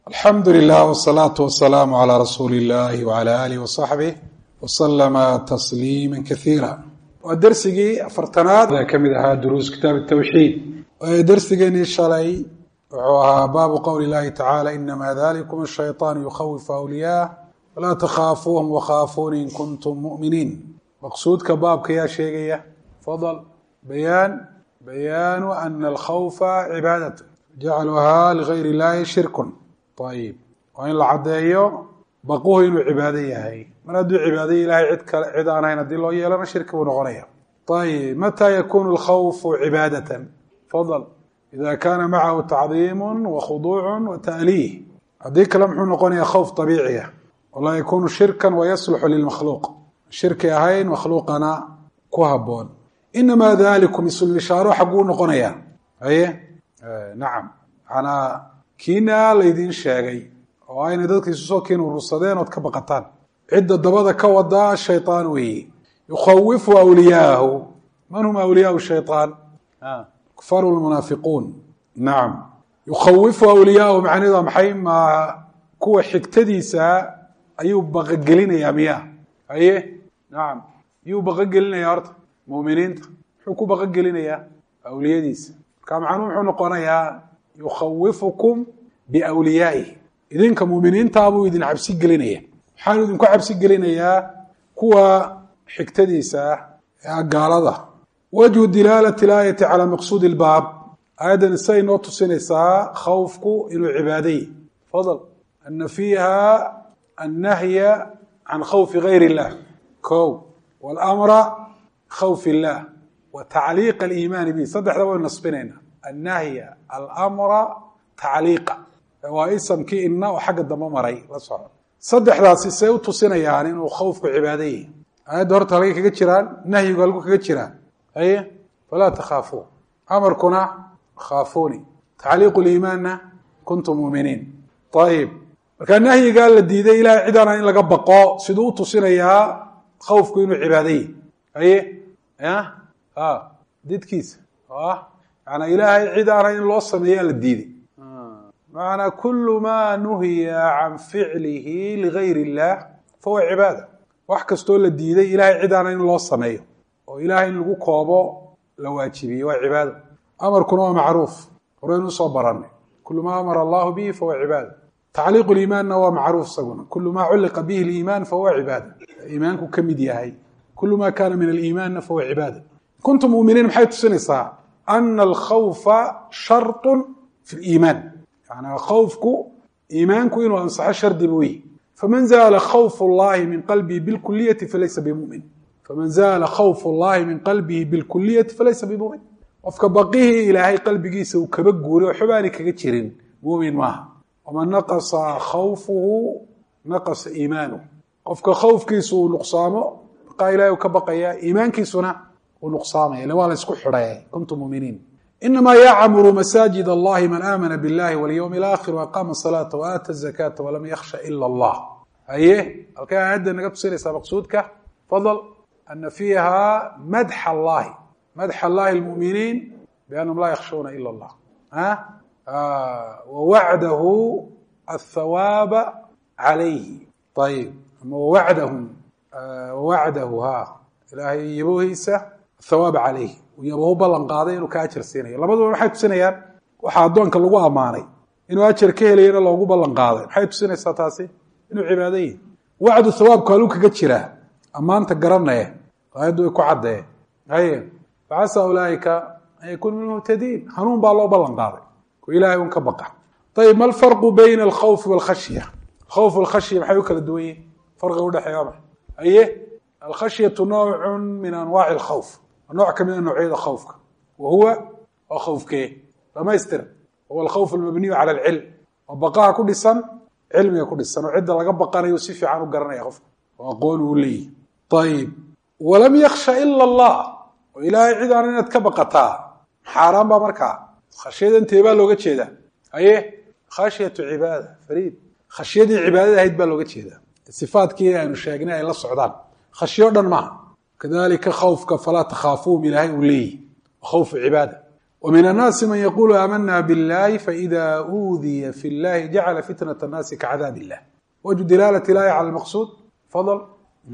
alxamdu lilah wsalaatu wasalaamu calaa rasuuli illahi wcala alih wasaxbih wasalama tasliima kaiira waa dersigii afartanaad ee ka mid ahaa duruus kitaab tawxiid dersigeenii shalay wuxuu ahaa baabu qowli llahi tacaala inama dalikum ashayطaan yukhawifu awliyaah walaa takhaafuuhum wakhaafuuni in kuntum mu'miniin maqsuudka baabka yaa sheegaya fadl bayaanu ana alkhawfa cibaadat jacluhaa ligayr illahi shirkun ayib waa in la caddeeyo baquhu inuu cibaado yahay mar hadduu cibaadaya ilahay cid aan ahayn haddii loo yeelana shirki buu noqonaya ayib mataa yakunu alkhawfu cibaadatan fadl ida kaana macahu tacdiimu wakhuduucu wata'liih haddii kale muxuu noqonayaa khawf abiiciya walaa yakunu shirkan wayasluxu lilmakhluuq shirki ahayn makhluuqana ku haboon inamaa dalikum isulishaaro xagguu noqonaya aye nacam manaa kiina laydin sheegay oo ayna dadka isu soo kiin urursadeen ood ka baqataan cidda dabada ka wadaa shayطaan weeye yukhawifu awliyaahu man hum awliyaau shayطaan kufaru lmunaafiquun nacam yukhawifu awliyaahu macnaheedu waa maxay ma kuwa xigtadiisa ayuu baqagelinayaa miya aye nacam yuu baqagelinayaa horta mu'miniinta muxuu ku baqagelinayaa awliyadiisa marka macnuu muxuu noqonayaa yukhawifukum biwliyaaihi idinka muuminiintaabuu idin cabsi gelinaya waxaanu idinku cabsi gelinayaa kuwa xigtadiisa ah gaalada wajhu dilaalati laayati calaa maqsuudi lbaab aayaddan say noo tusinaysaa khawfku inuu cibaadayy fadl ana fiiha annahya can khawfi gayr illah kow walamra khawf illah wa tacliiqa aliimaani bihi saddexda waynu nasbinaynaa annahya alamra tacliiqa waa isamkii ina oo xagga dambe maray la soco saddexdaasi say u tusinayaan inuu khawfku cibaado yahi aayadda horta halkay kaga jiraan nahyigu halku kaga jiraan aye falaa takhaafuu amarkuna khaafuuni tacliiqu liimaanna kuntum muuminiin ayib markaa nahyigaa la diiday ilahay cidaana in laga baqo siduu u tusinayaa khawfku inuu cibaado yahi aye didkiisa yana ilaahay cid aana in loo sameeyaa la diiday macanaa kulu maa nuhiya can ficlihi ligayr illah fahuwa cibaada wax kastoo la diiday ilahay cid aana in loo sameeyo oo ilahay in lagu koobo la waajibiyey waa cibaado amarkuna waa macruuf horeynu usoo baranay kulu maa amara allahu bihi fahuwa cibaada tacliiqu liimaanna waa macruuf isaguna kulu maa culliqa bihi liimaan fahuwa cibaada iimaanku ka mid yahay kulu maa kaana min aliimaanna fahuwa cibaada kuntum muminiin maxay tusinaysaa ana alkhawfa sharطu fi liimaan yani khawfku iimaanku inuu ansaxo shardi buu yihi faman zaala khawf اllahi min qalbihi bilkuliyati falaysa bimumin faman zaala khawf اllahi min qalbihi bilkuliyati falaysa bimumin qofka baqihii ilaahay qalbigiisa uu kaba guuray oo xubaani kaga jirin muumin maaha waman naqasa khawfuhu naqasa iimaanuh qofka khawfkiisu uu nuqsaamo baqaa ilahay uu ka baqaya iimaankiisuna uu nuqsaamaya ille waa la isku xidhay kuntum muminiin inama yacmuru masaajid allahi man aamana biاllahi walyowmi اlaakhir waaqaama salaata waaata azakaata walam yakhsha ila allah haye halkay aayadda naga tusinaysaa maqsuudka fadl ana fiiha madxa allahi lmuminiin biannahum laa yakhshuuna ila allah wawacdahu athawaaba calayhi ayib ama wawacdahu ilaahay yabohiisa athawaaba calayhi yabahu ballan qaaday inuu ka ajar siinayo labaduba maxay tusinayaan waxaa addoonka lagu ammaanay inuu ajar ka helayana loogu ballan qaaday maxay tusinaysaa taasi inuu cibaado yihi wacdu thawaabku haluu kaga jiraa ammaanta garanaye aayaddu way ku caddee haye facasa ulaaika an yakuunu min muhtadiin hanuun baa loo ballan qaaday ku ilaahay un ka baqa ayib ma alfarqu bayna alkhawfi walkhashya alkhawf walkhashya maxay u kala duwan yihin farqiga udhexeeya waa maxay aye alkhashyatu nawcu min anwaaci alkhawf nooc ka mida noocyada khawfka wa huwa waa khawfkee dhamaystir huwa alkhawf almabniyu cala alcilm waa baqaha ku dhisan cilmiga ku dhisan oo cidda laga baqanayo si fiican u garanaya qofka oo aqoon uu leeyahy ayib walam yakhsha ila allah oo ilaahay cid aan inaad ka baqataa xaaraan baa markaa khashyada intee baa looga jeedaa haye khashyatu cibaada fariid khashyadii cibaadada ahayd baa looga jeedaa sifaadkii aynu sheegnay ay la socdaan khashyo dhan maaha kadalika khawfka falaa takhaafuuhum ilaahay uu leeyahy khawfu cibaada ومن الناس من يقول آمنا بالله فإذا أوذي في الله جعل فتنة الناس كعذاب الله. وجه دلالة الآية على المقصود فضل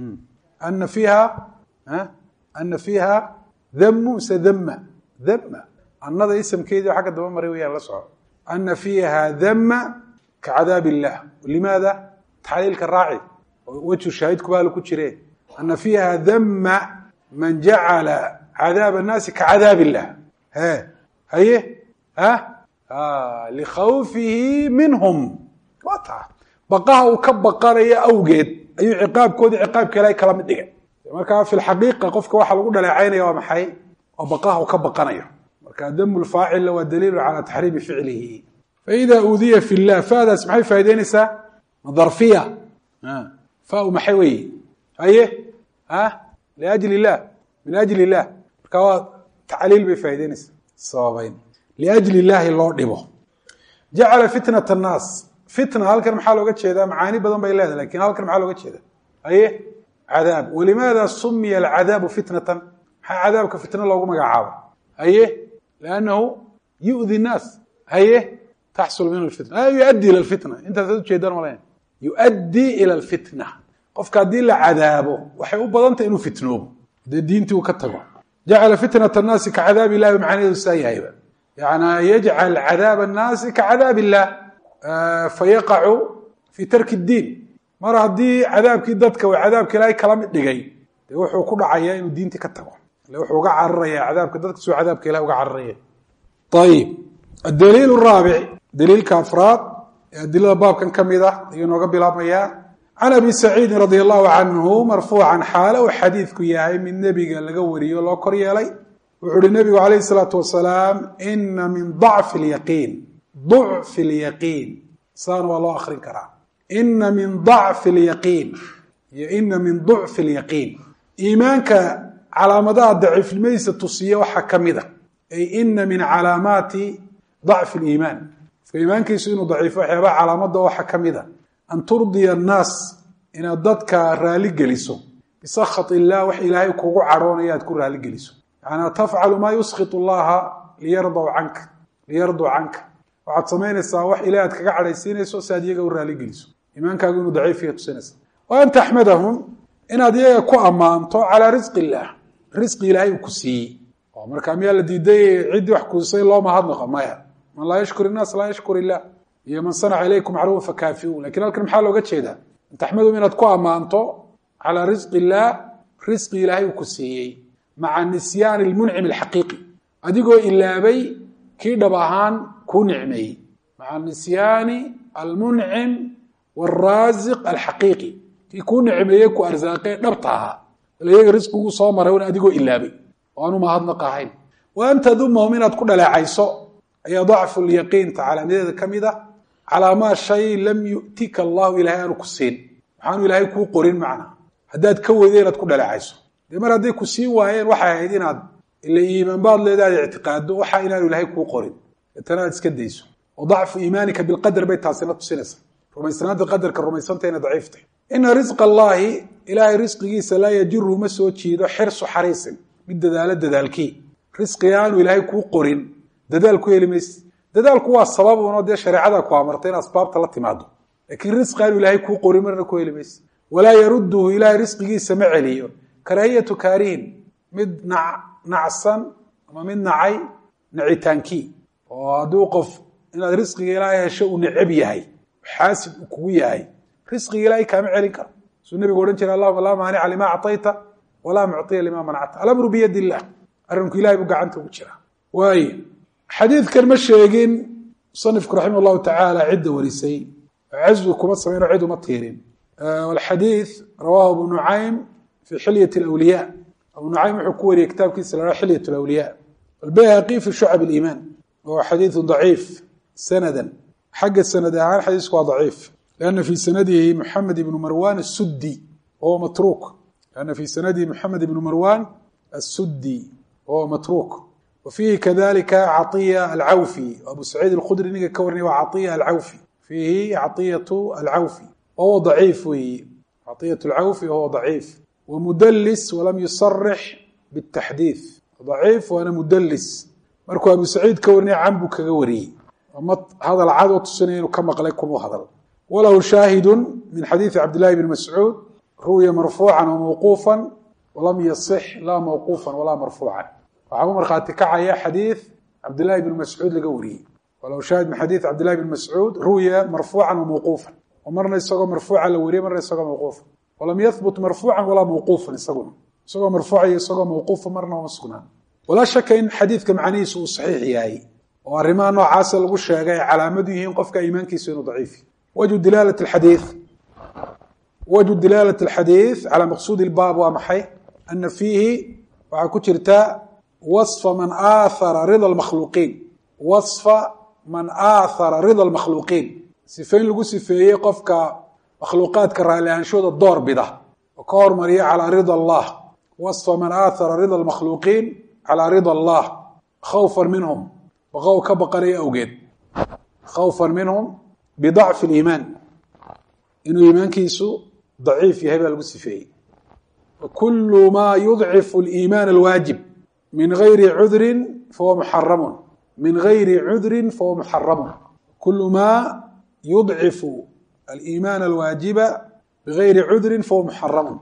أن فيها ذم سذم ذم النظر اسم كيدي حق الدوام مريوية لسعى أن فيها ذم كعذاب الله. لماذا؟ تحليل كالراعي وجه الشهيد كباله كتشريه أن فيها ذم من جعل عذاب الناس كعذاب الله لخوفه منهم بقاه وكبقار يا أوجد أي عقاب كود عقاب كلا كلام الدقة marka في الحقيقة qofka waxa lagu dhaleecaynaya waa maxay oo baqaha ka baqanayo marka dam الفاعل هو دليل على تحريم فعله فإذا أوذي في الله فهذا اسمحي فايدينسا ظرفية فاو محوي لأجل الله من أجل الله marka تعليل بفايدينسا صوابين لأجل الله الله دبو جعل فتنة الناس فتنة halkan maxaa looga jeedaa macaani badan bay leedahay laakiin halkan maxaa looga jeedaa عذاب. ولماذا سمي العذاب فتنة؟ عذابك فتنة لو مقعابة لأنه يؤذي الناس تحصل منه الفتنة يؤدي إلى الفتنة أنت تدو شيء دار ملايين يؤدي إلى الفتنة قفك أدي لعذابه وحيقول بضانت إنه فتنوه دينتي وكتبه جعل فتنة الناس كعذاب الله بمعنى السيئة يعني يجعل عذاب الناس كعذاب الله فيقع في ترك الدين mar hadii cadaabkii dadka way cadaabka ilaahay kala mid dhigay wuxuu ku dhacayaa inuu diinta ka tago wuxuu uga cararayaa cadaabka dadka soo cadaabka ilaahay uga cararaya طيب الدليل الرابع دليل كافراد دليل باب كان كميده inooga bilaabmaya عن ابي سعيد رضي الله عنه مرفوعا حاله وحديثك yahay min nabiga laga wariyo loo kor yeelay wuxuu nabigu عليه الصلاه والسلام ان من ضعف اليقين صار والله اخرين كرام إن من ضعف اليقين إيمانك على مدى ضعف الميسة تصية وحكمده أي إن من علامات ضعف الإيمان فإيمانك يسينه ضعيف وحيبا على مدى وحكمده أن ترضي الناس إن أددك رالي جلسوا بسخط الله وحي إلهي كوكو عرون يذكر رالي جلسوا يعني تفعل ما يسخط الله ليرضوا عنك وعد سمين الساوح إلهي كقعد يسينيسو ساديقا ورالي جلسوا إيمانكاgu inuu daciif yahay tusinaysa waan taxmadahum inaad iyaga ku amaanto ala rizqi illah rizqi ilaahay ku sii oo marka miya la diiday cid wax ku sii loo ma hadno maya man la yashkuru الناس la yashkuru illah iyo man sana'a ilaykum ma'ruf fakafiu laakiin halkan maxaa looga jeedaa taxmadahum inaad ku amaanto ala rizqi illah rizqi ilaahay ku siiyay ma'a nisyan al-mun'im al-haqiqi adigoo ilaabay kii dhab ahaan ku nicmay ma'a nisyan al-mun'im والرازق الحقيقي يكون عميك وارزاقه دبطها ليغ رزقه سو مارون اديغو إلابي وانو ما هدنا قاهين وانت ذمهم ان تكون لا عيسو اي ضعف اليقين تعالى ميده كميده على ما شيء لم يؤتك الله الى ان كسين waxaanu ilaahay ku qorin macna hadaad ka weydeed ku dhalaacayso mar haday ku sii waayeen waxa ay inaad ila iimaan baad leedahay i'tiqaad waxa inaanu ilaahay ku qorin tanaad iska deyso وضعف ايمانك بالقدر بيتاسنا tusinaysa رميسناد القدر كرميسنتين ضعيفته إن رزق الله إلهي رزقه لا يجره مسو جيدو حرص حريص بالددال ددالكي رزقيان إلهي كو قرين ددالكو يلمس ددالكو هو السبب ونودي شريعه كو امرتين اسباب تلتمادو لكن رزقيان إلهي كو قرين مرنا كو يلمس ولا يرده إلهي رزقه سمع عليه كراهيه كارين مد نعسن ومن نعي نعيتانكي ودوقف إن رزقه إلهي شيء نعب يحي حاسب كوياي رزقي إلهي كامل عليك النبي يقول إن الله لا مانع لما أعطيت ولا معطي لما منعت الأمر بيد الله أرنك إلهي بقى عنك وجرا واي حديث كلمة شيقين صنفك رحمه الله تعالى عدة ورسي عزوكم الصمين عدو مطيرين والحديث رواه ابن نعيم في حلية الأولياء أبو نعيم حكوري كتاب كيسر حلية الأولياء البيهقي في شعب الإيمان وهو حديث ضعيف سندا حق السند عن حديث ضعيف لأن في سنده محمد بن مروان السدي وهو متروك لأن في سنده محمد بن مروان السدي وهو متروك وفيه كذلك عطية العوفي وأبو سعيد الخدري نيجا كورني وعطية العوفي فيه عطية العوفي وهو ضعيف عطية العوفي وهو ضعيف ومدلس ولم يصرح بالتحديث ضعيف وأنا مدلس markuu Abu Saciid ka warinay can buu kaga wariyay ama hadal cad oo tusinaya inuu ka maqlay kuma hadal walahu shaahidun min xadiisi Abdullah ibn Mas'ud ruwiya marfuucan wa mawquufan walam yasih la mawquufan wala marfuucan waxa marxaati kacaya xadiis Abdullah ibn Mas'ud laga wariyay walahu shaahid min xadiis Abdullah ibn Mas'ud ruwiya marfuucan wa mawquufan ومرنا يسقى مرفوعا لوري مرنا يسقى موقوفا ولم يثبت مرفوعا ولا موقوفا يسقى مرفوعا يسقى موقوفا مرنا ومسكنا ولا شك ان حديث كمعنيس صحيح ياهي وارما نوع عاسل لو شيغاي علامته ان قفك ايمانكيسو انه ضعيف وجه دلاله الحديث على مقصود الباب ومحي ان فيه waxa ku jirta وصف من آثر رضا المخلوقين وصف من آثر رضا المخلوقين sifayn lagu sifeeyay qofka makhluuqaadka raaliyaanshooda door bida oo ka hormariya ala rida Allah wasfa man athara rida al-makhluuqin ala rida Allah khawfan minhum wa ka baqari awgeed khawfan minhum bid'af al-iman inuu iimaankiisu daciif yahay baa lagu sifeeyay kullu ma yud'if al-iman al-wajib min ghayri 'udrin fa huwa muharram min ghayri 'udrin fa huwa muharram kullu ma يضعف الإيمان الواجب بغير عذر فهو محرم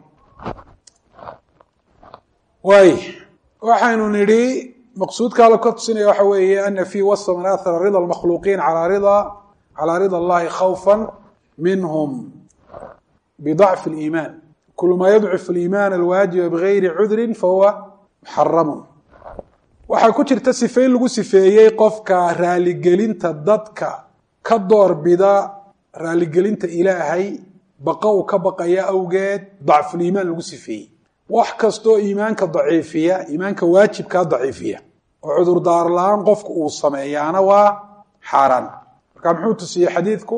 وحين نري مقصود قال كتسني وحويه أن في وصف من آثر رضا المخلوقين على رضا الله خوفا منهم بضعف الإيمان كل ما يضعف الإيمان الواجب بغير عذر فهو محرم waxa ku jirta sifay lagu sifeeyay qofka raali gelinta dadka ka door bida raali gelinta ilaahay baqaw ka baqaya awgeed dacf iimaan lagu sifeeyay wax kasto iimaanka daciifiya iimaanka waajibka daciifiya oo cudur daar laan qofku uu sameeyana waa xaraan marka muxuu tusiyay xadiidku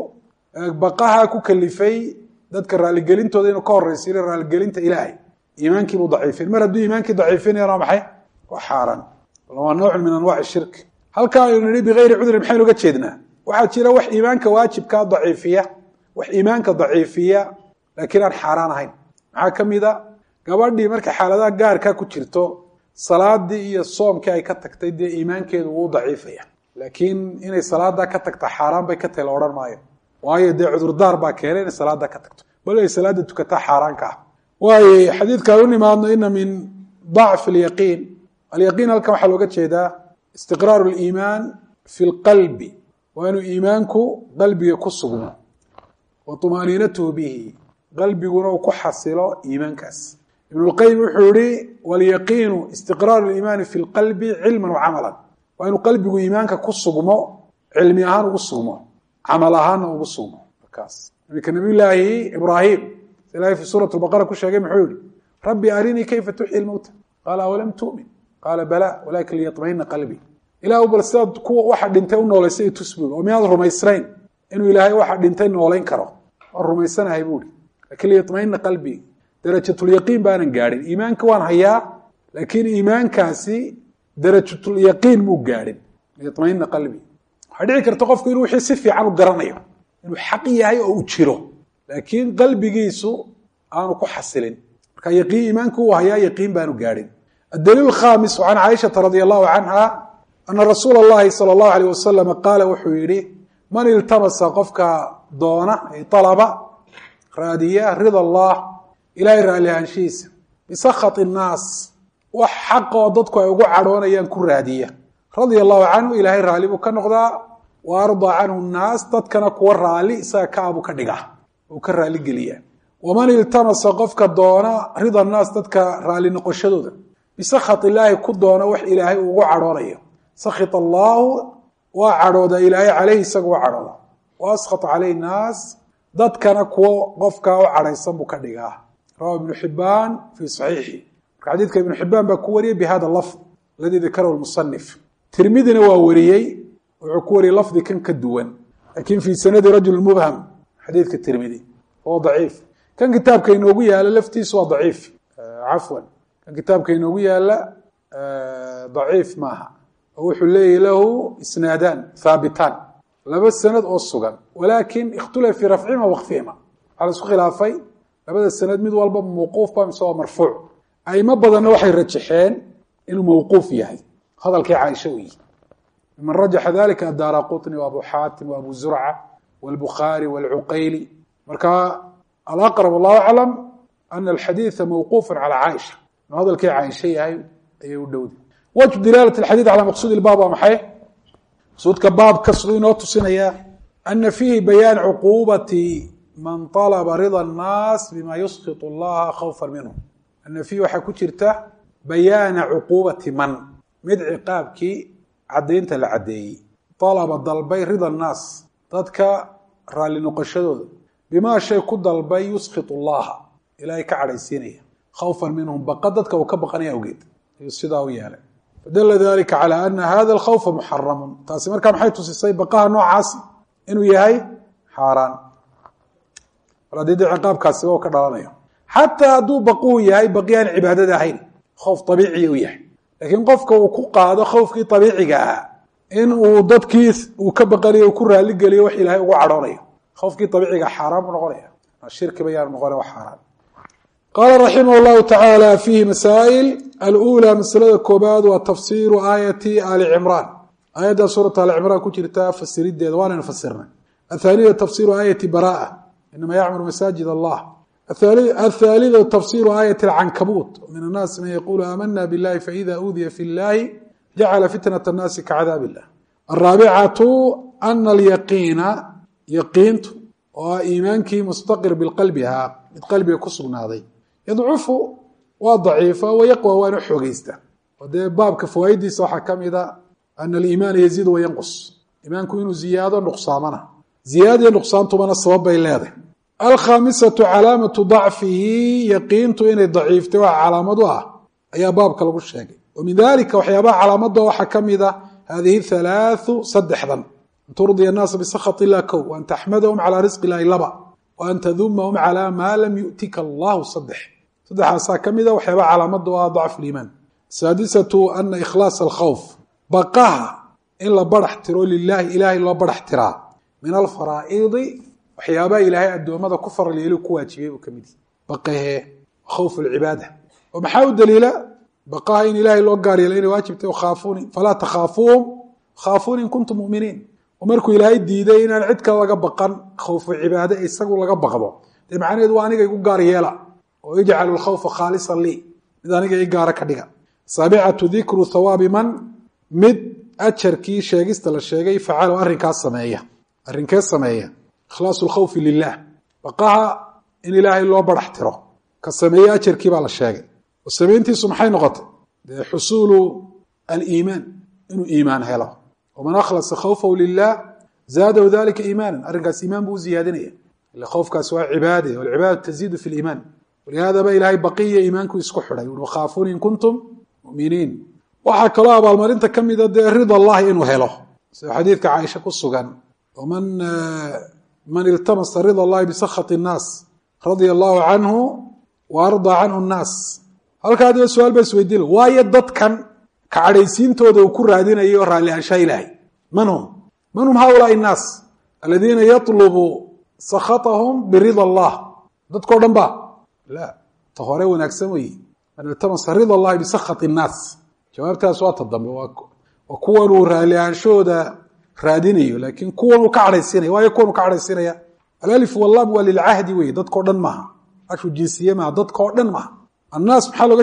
baqaha ku kalifay dadka raali gelintooda inuu ka horeysiyo raali gelinta ilaahay iimaankii uu daciifin mar haddii iimaankii daciifinayna maxay waa xaraan waa nooc min anwaac shirk halka ay niri bigeyri cudr maxay uga jeednaa waxa jira wax iimaanka waajibka daciifiya wax iimaanka daciifiya laakiin aan xaraan ahayn waxa kamida gabadhii marka xaaladaha gaarka ku jirto salaadii iyo soomkii ay ka tagtay de iimaankeedu uu daciifaya laakiin inay salaada ka tagta xaraan bay ka teel oran maayo waayo de cudur daar ba keenay in salaada ka tagto bal ay salaada tukata xaraanka waayo xadiidka uu nimaadno in min ضعف اليقين اليقين halka waxa looga jeedaa istiqraar al-iiman fi al-qalb wa inuu iimaanku qalbiga ku sugmo wa tumaninatu bihi qalbiguna uu ku xasilo iimaankaas ibn al-qayyim wuxuu yiri wal yaqin istiqraar al-iiman fi al-qalb ilman wa amalan wa inuu qalbigu iimaanka ku sugmo cilmi ahaan ugu sugmo amal ahaan ugu sugmo markaas nabi ilaahi ibrahim ilaahi fi surah al-baqara ku sheegay muxuu yiri rabbi arini kayfa tuhyi al-mauta qala awalam tu'min قال بلا ولكن ليطمئن قلبي إلهي وبلساد كو waxa dhintay u nooleysay tusbigo oo miyaad rumaysnayn inuu ilaahay waxa dhintay nooleyn karo rumaysanahay buuri laakiin liyatma'inna qalbi darajatul yaqiin baanan gaarin iimaanka waan hayaa laakiin iimaankaasi darajatul yaqiin muu gaarin liyatma'inna qalbi waxa dhici karta qofku inuu wixii si fiican u garanayo inuu xaq yahay oo u jiro laakiin qalbigiisu aanu ku xasilin marka yaqiin iimaanku waa hayaa yaqiin baanu gaarin الدليل الخامس عن عائشة رضي الله عنها أن رسول الله صلى الله عليه وسلم قال وحويري من التمس قفك دونه طلب رادية رضا الله إلهي رأي هنشيس بسخط الناس وحق ضدك ويقعدون ينكر رادية رضي الله عنه إلهي رأي بكنقضى وأرضى عنه الناس ضدك ورالي ساكابك نقع وكرالي قليا ومن التمس قفك دونه رضا الناس ضدك رالي نقشدود بسخط الله كدونا وح إلهي وعروريه سخط الله وعرود إلهي عليه سقوا عروضه وأسخط عليه الناس ضد كان قفك وعريسا بكدقاه رواه ابن حبان في صحيحه حديث ابن حبان بكوري بهذا اللفظ الذي ذكره المصنف ترمذي ووريي وعكوري لفظ كان كدوان لكن في سند رجل مبهم حديث الترمذي هو ضعيف كان كتاب كينوغي على لفتيس ضعيف عفوا كتابك إنه يلا ضعيف معها وحلي له إسنادان ثابتان لبس سند أصغر ولكن اختلف في رفعهما وخفهما على سوق خلافي لبس السند مد والبا موقوف بام سواء مرفوع أي ما بدنا وحي الرجحين إنه موقوف ياهي هذا الكي عائشوي من رجح ذلك الدارقطني وأبو حاتم وأبو زرعة والبخاري والعقيلي marka الأقرب والله أعلم أن الحديث موقوف على عائشة هذا الكي عائشة yahay ayay u dhowday وجه دلالة الحديث على مقصود الباب waa maxay مقصودka baabka siduu inoo tusinaya أن فيه بيان عقوبة من طلب رضا الناس بما يسخط الله خوفا منه أن فيه waxaa ku jirta بيان عقوبة من mid ciqaabkii cadaynta la cadeeyey طلب dalbay رضا الناس dadka raali noqoshadooda bima shay ku dalbay yuskhit Allah ilaahay ka cadhaysiinaya خوفا منهم baqa dadka uu ka baqanaya ogeed sidaa u yeelay fadalla dhalika ala anna hadha al-khawf muharram taasi markaa maxay tusisay baqaha noocaas inuu yahay xaraan radid ciqaabkaasi oo ka dhalanayo hatta haduu baquu yahay baqiyaan cibaadada ahayn khawf tabiici uu yahay laakiin qofka uu ku qaado khawfkii tabiiciga ah in uu dadkiis uu ka baqanayo ku raali galiyo wax ilaahay ugu cadhoonayo khawfkii tabiiciga xaraam noqonaya shirki bayaan noqonaya wax xaraam قال رحمه الله تعالى فيه مسائل الأولى مسألة كوباد وتفسير آية آل عمران آية سورة آل عمران كتيرتا فسريد ديدوانا نفسرنا الثانية تفسير آية براءة إنما يعمر مساجد الله الثالثة تفسير آية العنكبوت من الناس من يقول آمنا بالله فإذا أوذي في الله جعل فتنة الناس كعذاب الله الرابعة أن اليقين يقينت وإيمانك مستقر بالقلبها بالقلب يكسر ناضي يضعف وضعيف ويقوى ونحوغيسته وده باب كفوائدي صح كم إذا أن الإيمان يزيد وينقص إيمانك إنه زيادة نقصامنا زيادة نقصان تبنى الصواب إلا الخامسة علامة ضعفه يقينت إن الضعيف توع علامتها أي باب كلام الشيء ومن ذلك وحيابا علامتها وحكم إذا هذه ثلاث صدح ذنب أن ترضي الناس بسخط الله كو وأن تحمدهم على رزق الله لبا وأن تذمهم على ما لم يؤتك الله صدح عسى كمذا وحيبا على مدها ضعف الإيمان السادسة أن إخلاص الخوف بقاها إلا برح ترو لله إلهي إلا برح ترى من الفرائض وحيابا إلهي أدو ماذا كفر اللي يلو كواتيه وكمدي بقاه خوف العبادة ومحاول دليلة بقاها إن إلهي إلا قاري لأني واجبته وخافوني فلا تخافوهم خافوني إن كنتم مؤمنين ومركو إلهي ديدي إن العدك لغا بقان خوف العبادة إساقو لغا بقضو دي معنى يدوانيك يقول قاري يلا ويجعل الخوف خالصا لي إذا نيجي يقارك ديغا سابعة ذكر ثواب من مد أتشركي شاقست للشاقي فعالوا أرنكا السمائية إخلاص الخوف لله بقاها إن إلهي الله برحتره كالسمائية أتشركي على الشاقي والسمائينتي سمحي نغط حصول الإيمان إنه إيمان هلا ومن أخلص خوفه لله زاده ذلك إيمانا أرنكاس إيمان بو زيادنية اللي خوفك سواء عبادة والعبادة تزيد في الإيمان ولهذا بقى إلهي بقية إيمانكم يسكحوا يقول وخافون إن كنتم مؤمنين وحكى الله بالمرين تكمل رضا الله إنه هله حديث عائشة قصة ومن التمس رضا الله بسخط الناس رضي الله عنه وأرضى عنه الناس هل كان هذا السؤال بس ويديله وايدت كان كعريسين تودوا وكر هذين يورا لأشياء إلهي من هم هؤلاء الناس الذين يطلبوا سخطهم برضا الله ضدكم دنبا لا تخوري ونكسمي أن التمس رضا الله بسخط الناس جوابتها سوات الضم وكونوا راليانشودا راديني لكن كونوا كعريسين ويكونوا كعريسين الألف والله وللعهد وي ضدكم دنما أشو الجنسية مع ضدكم دنما الناس بحالة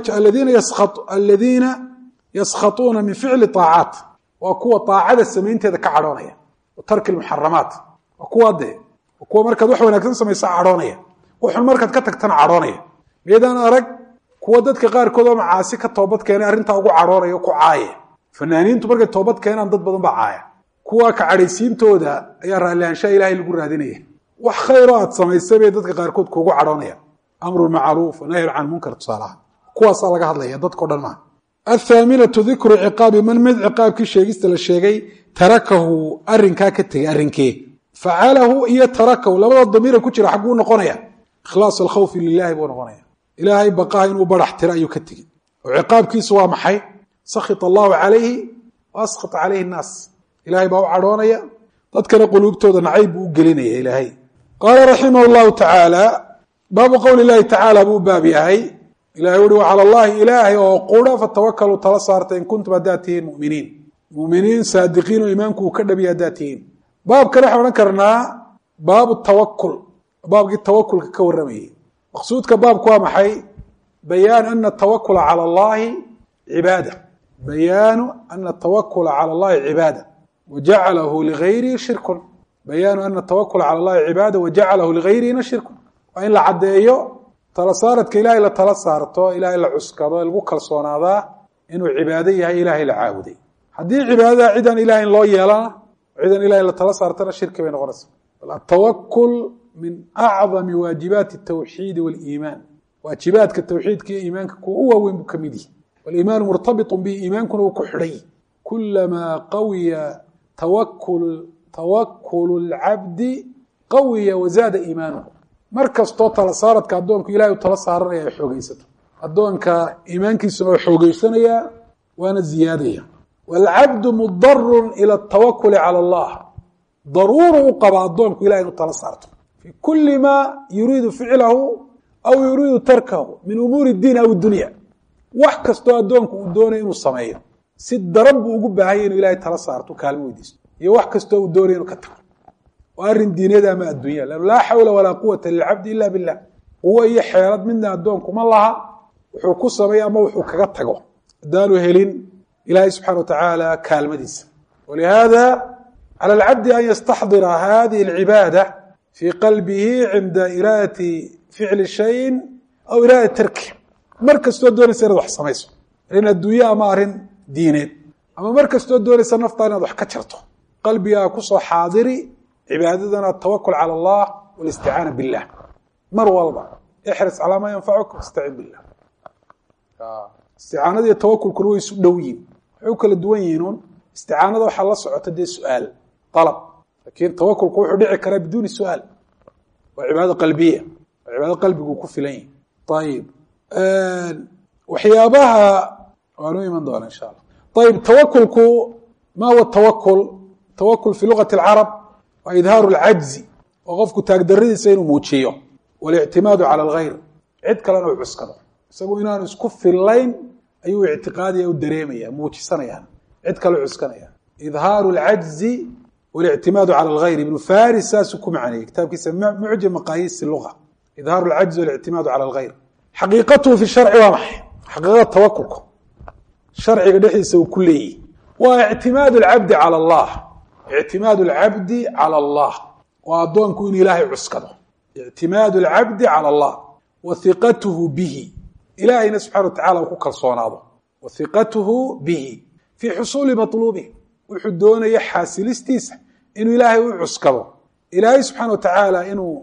الذين يسخطون من فعل طاعات وكوا طاعة السمين تذا كعرونية وترك المحرمات وكوا ده وكوا مركز وحوى نكتن سمي سعرونية وحن مركز كتكتن عرونية بيدان أرق كوا دادك غير كوا معاسي كتوبت كينا أرنتا وقو عرونية وكو عاية فنانين تبرق توبت كينا ضد بدن بعاية كوا كعريسين تودا يرى اللي أنشاء إلهي لقول هذينيه وخيرات سمي السبي دادك غير كوا عرونية أمر المعروف ونهي عن منكر تصالح كوا صالك هذا يدد كودن ما الثامنة ذكر عقاب من مد عقاب كي شيغيست للشيغي تركه أرنكا كتغي أرنكي فعله إيا تركه لما الضمير كجرا حقو نقونيا إخلاص الخوف لله بو نقونيا إلهي بقاه إنه برح ترأيه كتغي وعقاب كي سوا محي سخط الله عليه وأسخط عليه الناس إلهي باو عرونيا تذكر قلوبته نعيب وقلينيا إلهي قال رحمه الله تعالى باب قول الله تعالى أبو بابي هاي إلهي يقول على الله إلهي وقوله فالتوكلوا تلصارت إن كنتم بداتين مؤمنين mu'miniin saadiqiin oo iimaanku uu ka dhabiya haddaad tihiin baabkan waxaan odhan karnaa baabu tawakul baabkii tawakulka ka warramayay maqsuudka baabku waa maxay bayaan ana atawakula cala allahi cibaada bayaanu ana atawakula cala allahi cibaada wajacalahu ligayrihi shirkun bayaanu ana atawakula cala allahi cibaada wajacalahu ligayrihina shirkun waa in la caddeeyo tala saaradka ilaahay la tala saarto ilaahay la cuskado ee lagu kalsoonaadaa inuu cibaado yahay ilaahay la caabuday haddii cibaadada cidaan ilahay loo yeelana cidan ilahay la tala saartana shirki bay noqonaysa atawakul min acdami waajibaati الtawxiidi wاliimaan waajibaadka tawxiidka iyo iimaanka kuwa u waaweyn buu ka mid yahi waliimaanu murtabiطu bihi iimaankuna uu ku xidhay kulamaa qawiya tawakulu اlcabdi qawiya wazaada iimaanuhu mar kastoo tala saaradka addoonku ilahay u tala saaranaya ay xoogeysato addoonka iimaankiisuna waa xoogeysanayaa waana ziyaadaya wاlcabdu mudaru ilى الtawakuli calى اllah daruuru u qaba addoonku ilahay inuu tala saarto fii kuli ma yuriidu ficlahu aw yuriidu tarkahu min umuuri اdiin aw dunya wax kastoo addoonku uu doonaya inuu sameeyo si daran buu ugu baahanya inuu ilahay tala saarto kaalmo weydiisto iyo wax kastoo uu doonaya inuu ka tago waa arrin diineed ama addunya lan laa xawla walaa quwata lilcabdi ila billah quwo iyo xeelad midna addoonku ma laha wuxuu ku sameeya ama wuxuu kaga tago haddaanu helin ilahay subxana wa tacaala kaalmadiisa walihada cala alcabdi an yastaxdira hadihi alcibaada fii qalbihi cinda iraadati ficli shayin aw iraadati tarki mar kastoo doonaysa inaad wax samayso arrin adduunye ama arrin diineed ama mar kastoo doonaysa naftaa inaad wax ka jarto qalbigaa kusoo xaadiri cibaadadana atawakul cala allah walisticaana billah mar walba ixris calaa maa yanfacuk wastacin billah isticaanada iyo tawakulkuna way isu dhow yihin waxay u kala duwan yihiinuun isticaanada waxaa la socota dee su-aal alab lakin tawakulku wuxuu dhici karaa biduuni su-aal waa cibaado qalbiya waa cibaado qalbiguu ku filan yahi ayib waxyaabaha waanu iman doona insha allah ayib tawakulku ma huwa tawakul fi lugati اlcarab waa idhaaru اlcajzi oo qofku taagdaradiisa inuu muujiyo walictimaadu cala algayr cid kalena u cuskado isagu inaanu isku fillayn ayuu ictiqaadiya u dareemaya muujisanaya cid kale u cuskanaya idhaaru اlcajzi walictimaadu cala algayr ibnu faris saasuu ku macneeyey kitaabkiisa mucjam maqaayiisi luga idhaaru اlcajzi walictimaadu cala algayr xaqiiqatuhu fi sharci waa maxay xaqiiqada tawakulku sharciga dhexdiisa uu ku leeyihi waa ictimaadu اlcabdi cala allah ictimaadu اlcabdi cala allah waa addoonku inuu ilaahay cuskado ictimaadu اlcabdi cala allah wa hiqatuhu bihi ilaahayna subxana wa tacala uu ku kalsoonaado wa hiqatuhu bihi fii xusuuli maطluubih wuxuu doonaya xaasilistiisa inuu ilaahay u cuskado ilaahay subxaana wa tacaala inuu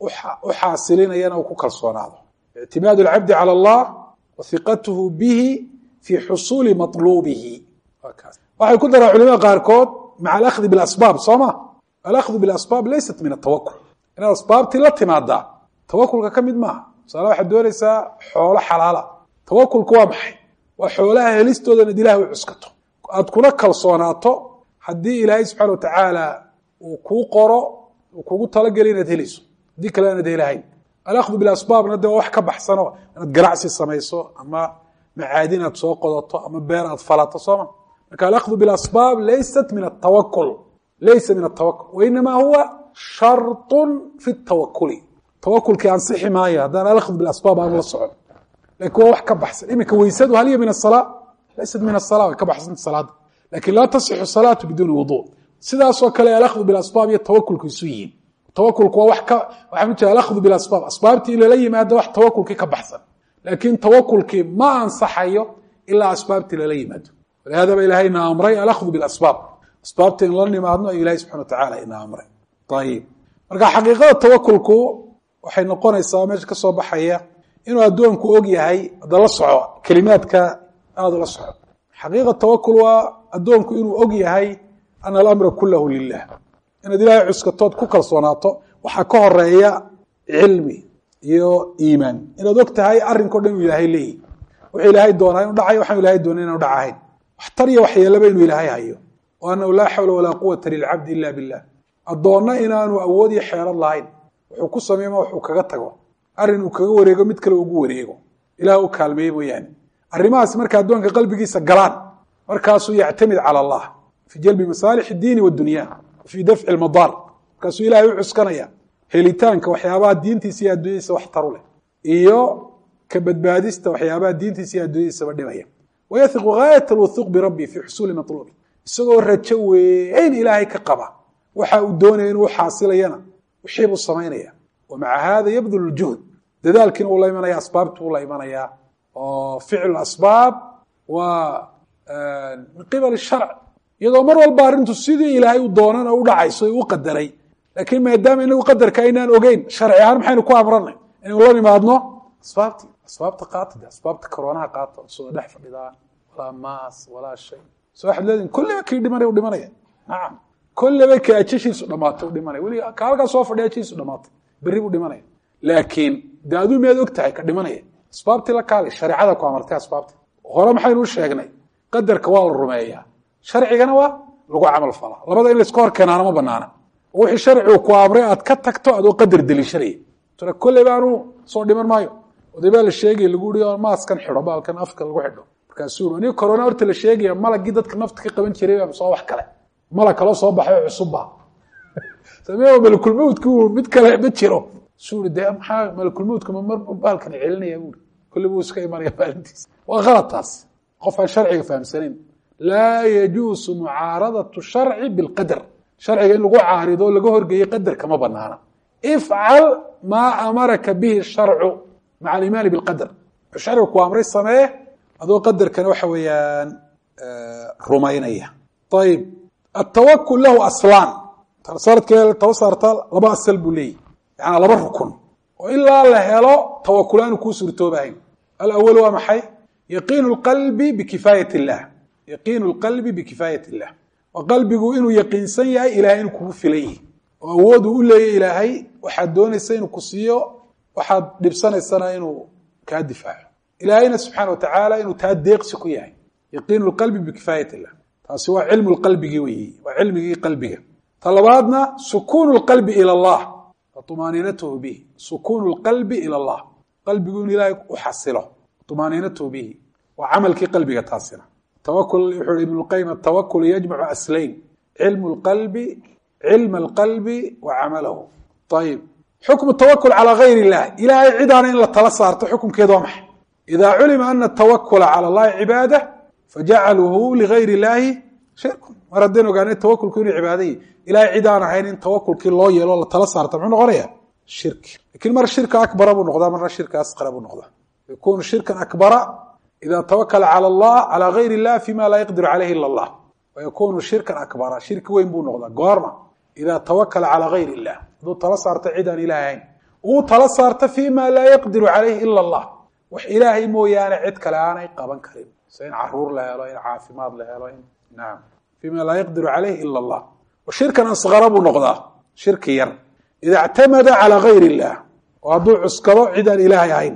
u xaasilinayana uu ku kalsoonaado ictimaadu اlcabdi cala allah wa hiqatuhu bihi fii xusuuli maطluubihi waxay ku daraa culimada qaarkood maca alahdi bilasbaab soo ma alahdu bilasbaab laysat min atawakul inaad asbaabtii la timaadaa tawakulka ka mid maaha tusaale waxaad doonaysaa xoolo xalaala tawakulku waa maxay waa xoolaha helistooda inaad ilahay u cuskato aad kuna kalsoonaato haddii ilaahay subxana wa tacaala uu kuu qoro uu kugu talageli inaad helayso haddii kale inaad helahayn alahdu bilasbaabna de waa wax ka baxsano inaad ganacsi samayso ama macaadin aad soo qodato ama beer aad falato sooma marka alahdu bilasbaab laysat min atawakul laysa min atawakul wainama huwa sharطun fi tawakuli tawakulkii ansixi maayo haddaan alahdu bilasbaab aanu la socon lakin waa wax ka baxsan iminka weysadu hal hiya min asalaa laysat min asala way ka baxsanta salaada lakin laa tasixu salaatu biduuni wudu sidaasoo kale alahdu bilasbaab iyo tawakulku isu yihiin tawakulku waa waxaan ujeeda alahdu bilasbaab asbaabtii in lala yimaado wax tawakulkii ka baxsan laakin tawakulkii ma ansaxayo ilaa asbaabtii lala yimaado walihada ba ilahay ina amray alahdu bilasbaab asbaabta in la nimaadno ayuu ilahay subxana wa tacala ina amray ayib marka xaqiiqada tawakulku waxay noqonaysaa meesha ka soo baxaya inuu addoonku og yahay hadda la soco kelimaadka aada ula soco xaqiiqa tawakul waa addoonku inuu og yahay ana alamra kulahu lilah inaad ilaahay cuskatood ku kalsoonaato waxaa ka horeeya cilmi iyo iimaan inaad og tahay arrinkao dhan inuu ilaahay leeyahy wuxuu ilaahay doonaa inuu dhacayo waxaan ilahay doonay inanu dhacahayn waxtar iyo waxyeelaba inuu ilaahay hayo o annahu laa xawla walaa quwata lilcabdi ila billah addoonna inaanu awood iyo xeelad lahayn wuxuu ku sameeyma wuxuu kaga tago arrin uu kaga wareego mid kale ugu wareego ilaah u kaalmeeye mooyaane arrimahaas marka addoonka qalbigiisa galaan markaasuu yactamid cala allah في جلب مصالح الدين والدنيا وفي دفع المضار كاسو إلهي وحسكنيا هليتانك وحيابات دينتيسا iyo adduunyadiisa wax taru leh iyo ka badbaadista waxyaabaha diintiisa iyo adduunyadiisa badhimaya ويثق غاية الوثوق بربي في حصول مطلوبه isagoo rajo weyn ilaahay ka qaba waxa uu doonayo inuu xaasilayana wixii uu sameeynaya ومع هذا يبذل الجهد dadaalkin uu la imanaya asbaabtu uu la imanaya oo ficil asbaab wa min qibal sharc iyadoo mar walba arintu sidii ilaahay uu doonana u dhacayso uu qadaray laakiin maadaama inuu qadarka inaan ogeyn sharci ahaan maxaynu ku amranay inuu la nimaadno asbaabta qaatida asbaabta corona qaato soo dhex fadhidaan wala maas wala shay soo xadladin kulliba kii dhimanaya naam kulliba ka ajishiisu dhamaato dhimanaya wali kaalka soo fadhiyaashiisu dhamaato bari buu dhimanaya laakiin daadu meed ogtahay ka dhimanaya asbaabtii la kaalay shariicada ku amartay asbaabta hore maxaynu sheegnay qadarka waa la rumeeyaa sharcigana waa lagu amal falaa labada in la iska hor keenana ma banaana wixii sharcigu ku amray aad ka tagto adoo qadar dalisharay tira kulliba aanu soo dhiman maayo ودبا la sheegay lagu dhigay maaskan xidho baalkan afka lagu xidho markaasuu ani corona horta la sheegay malagii dadka nafta ka qaban jiray ama soo wax kale malag kale soo baxay cusub sameeyo malakul mawdku mid kale ma jiro suurida maxaa malakul mawdku mar baalkan celinaya buu kulli buu iska imanaya baalintiis waa khalataas qof aan sharciga fahamsanin la yajuz mu'aradatu shar'i bil qadar sharciga in lagu caarido laga horgeeyay qadar kama banaana if'al ma amaraka bihi shar'u مع الإيمان بالقدر الشرع كوامر السماء هذا قدر كان وحويان رومانية طيب التوكل له أصلان صارت كده توصلت لبا السلب لي يعني لبا ركن وإلا الله له توكلان كسر توبين الأول هو محي يقين القلب بكفاية الله يقين القلب بكفاية الله وقلبه إنه يقين سيء إلى إنه كوف ليه وأوده إلى إلهي وحدون السين كسيه waxaad dhibsanaysanaa inuu ka difaaco ilaahayna subhanahu wa ta'ala inuu taadeeqsi ku yahay yaqiinul qalbi bi kifayatillah taasi waa ilmu qalbigi weeyii waa ilmigi qalbiga talabaadna sukuunul qalbi ila Allah wa tumaninatuhu bihi sukuunul qalbi ila Allah qalbigu ilaahay u xasilo tumaninatuhu bihi wa amalki qalbiga taasina tawakkul yuhur ibn al-qayyim at-tawakkul yajma'u aslayn ilmul qalbi ilmul qalbi wa amaluhu طيب حكم التوكل على غير الله إلهي عدانا إن لا تلصارت حكم كذا ومح إذا علم أن التوكل على الله عبادة فجعله لغير الله شرك وردنا قال التوكل كون عبادي إلهي عدانا حين التوكل كل الله يلا الله تلصارت معنا غريا شرك لكن مرة الشرك أكبر أبو النقضة مرة الشرك أصغر أبو النقضة يكون شركا أكبر إذا توكل على الله على غير الله فيما لا يقدر عليه إلا الله ويكون شركا أكبر شرك وين بو النقضة قارما إذا توكل على غير الله ذو تلصارت عيدا إلهين وتلصارت فيما لا يقدر عليه إلا الله وإلهي مويانا عد كلانا قابن كريم سين عرور لها لين عافمات لها لين نعم فيما لا يقدر عليه إلا الله وشركا أصغر أبو نقضة شركيا إذا اعتمد على غير الله وضوع عسكره عيدا إلهين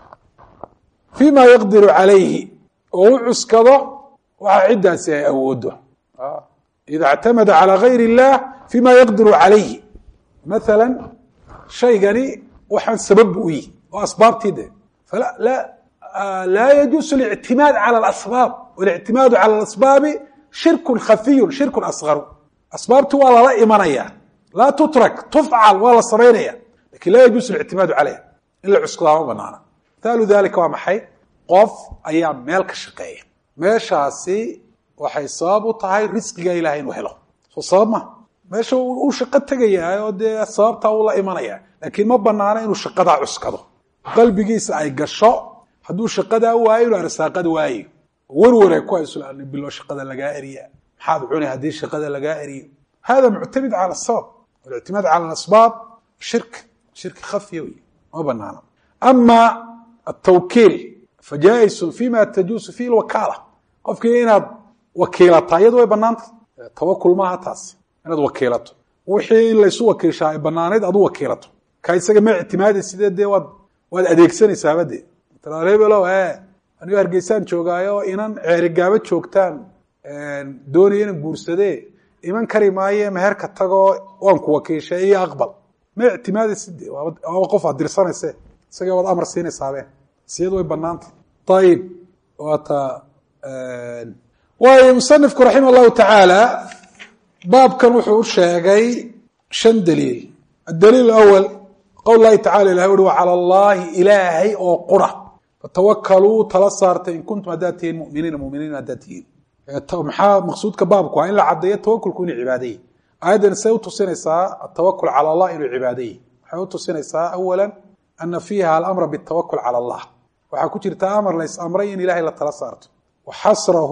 فيما يقدر عليه وعسكره وعدا سيأوده إذا اعتمد على غير الله فيما يقدر عليه مثلا شيء غني وحن سبب وي واسباب تده فلا لا يجوز الاعتماد على الاسباب والاعتماد على الاسباب شرك خفي شرك اصغر اسباب ولا لا ايمانيه لا تترك تفعل ولا صبينيه لكن لا يجوز الاعتماد عليها الا عسكرها بنانا مثال ذلك ومحي قف ايام مالك شقيه meeshaasi waxay sabab u tahay risqiga ilaahay inuu helo soo sabab meesha uu shaqo tagayaa oo de sababta uu la imanaya laakiin ma banaana inuu shaqada cuskado qalbigiisa ay gasho haduu shaqada waayo inuu arsaaqad waayo warware ku ay sulaan bilo shaqada laga eriya maxaad cuni hadii shaqada laga eriyo hada mu'tamid ala as-sabab wal-i'timad ala al-asbab shirk khafi ma banaana amma at-tawkil فجائز فيما تجوز فيه الوكالة qofkii inaad wakiilata iyadu way banaantay tawakkul ma taas inaad wakiilato wixii la isu wakiishay banaaneed adu wakiilato ka isaga ma ictimaadi sideedee wad adeegsanaysaa bade tarareebelo aniga hargeysan joogaayo inan ceerigaaba joogtaan doonayeen guursadee iman kari maaye meherka tago waan ku wakiishay iyo aqbal ma ictimaadi sidee waa qof adirsanaysa isaga wad amar siinaysaa siyadu way banaantay طيب waayo musanifku raximah allahu tacaala baabkan wuxuu u sheegay 5 daliil. الدليل الأول قول الله تعالى إلهي وعلى الله إلهي أو قرى فتوكلوا تلصارت إن كنتم أداتين مؤمنين أداتين مقصود كبابكم إن العدية توكل كوني عبادي أيضا سيوتو سنساء التوكل على الله إنه عبادي حيوتو سنساء أولا أن فيها الأمر بالتوكل على الله وحكو جرتا أمر ليس أمرين إلهي لتلصارت وحصره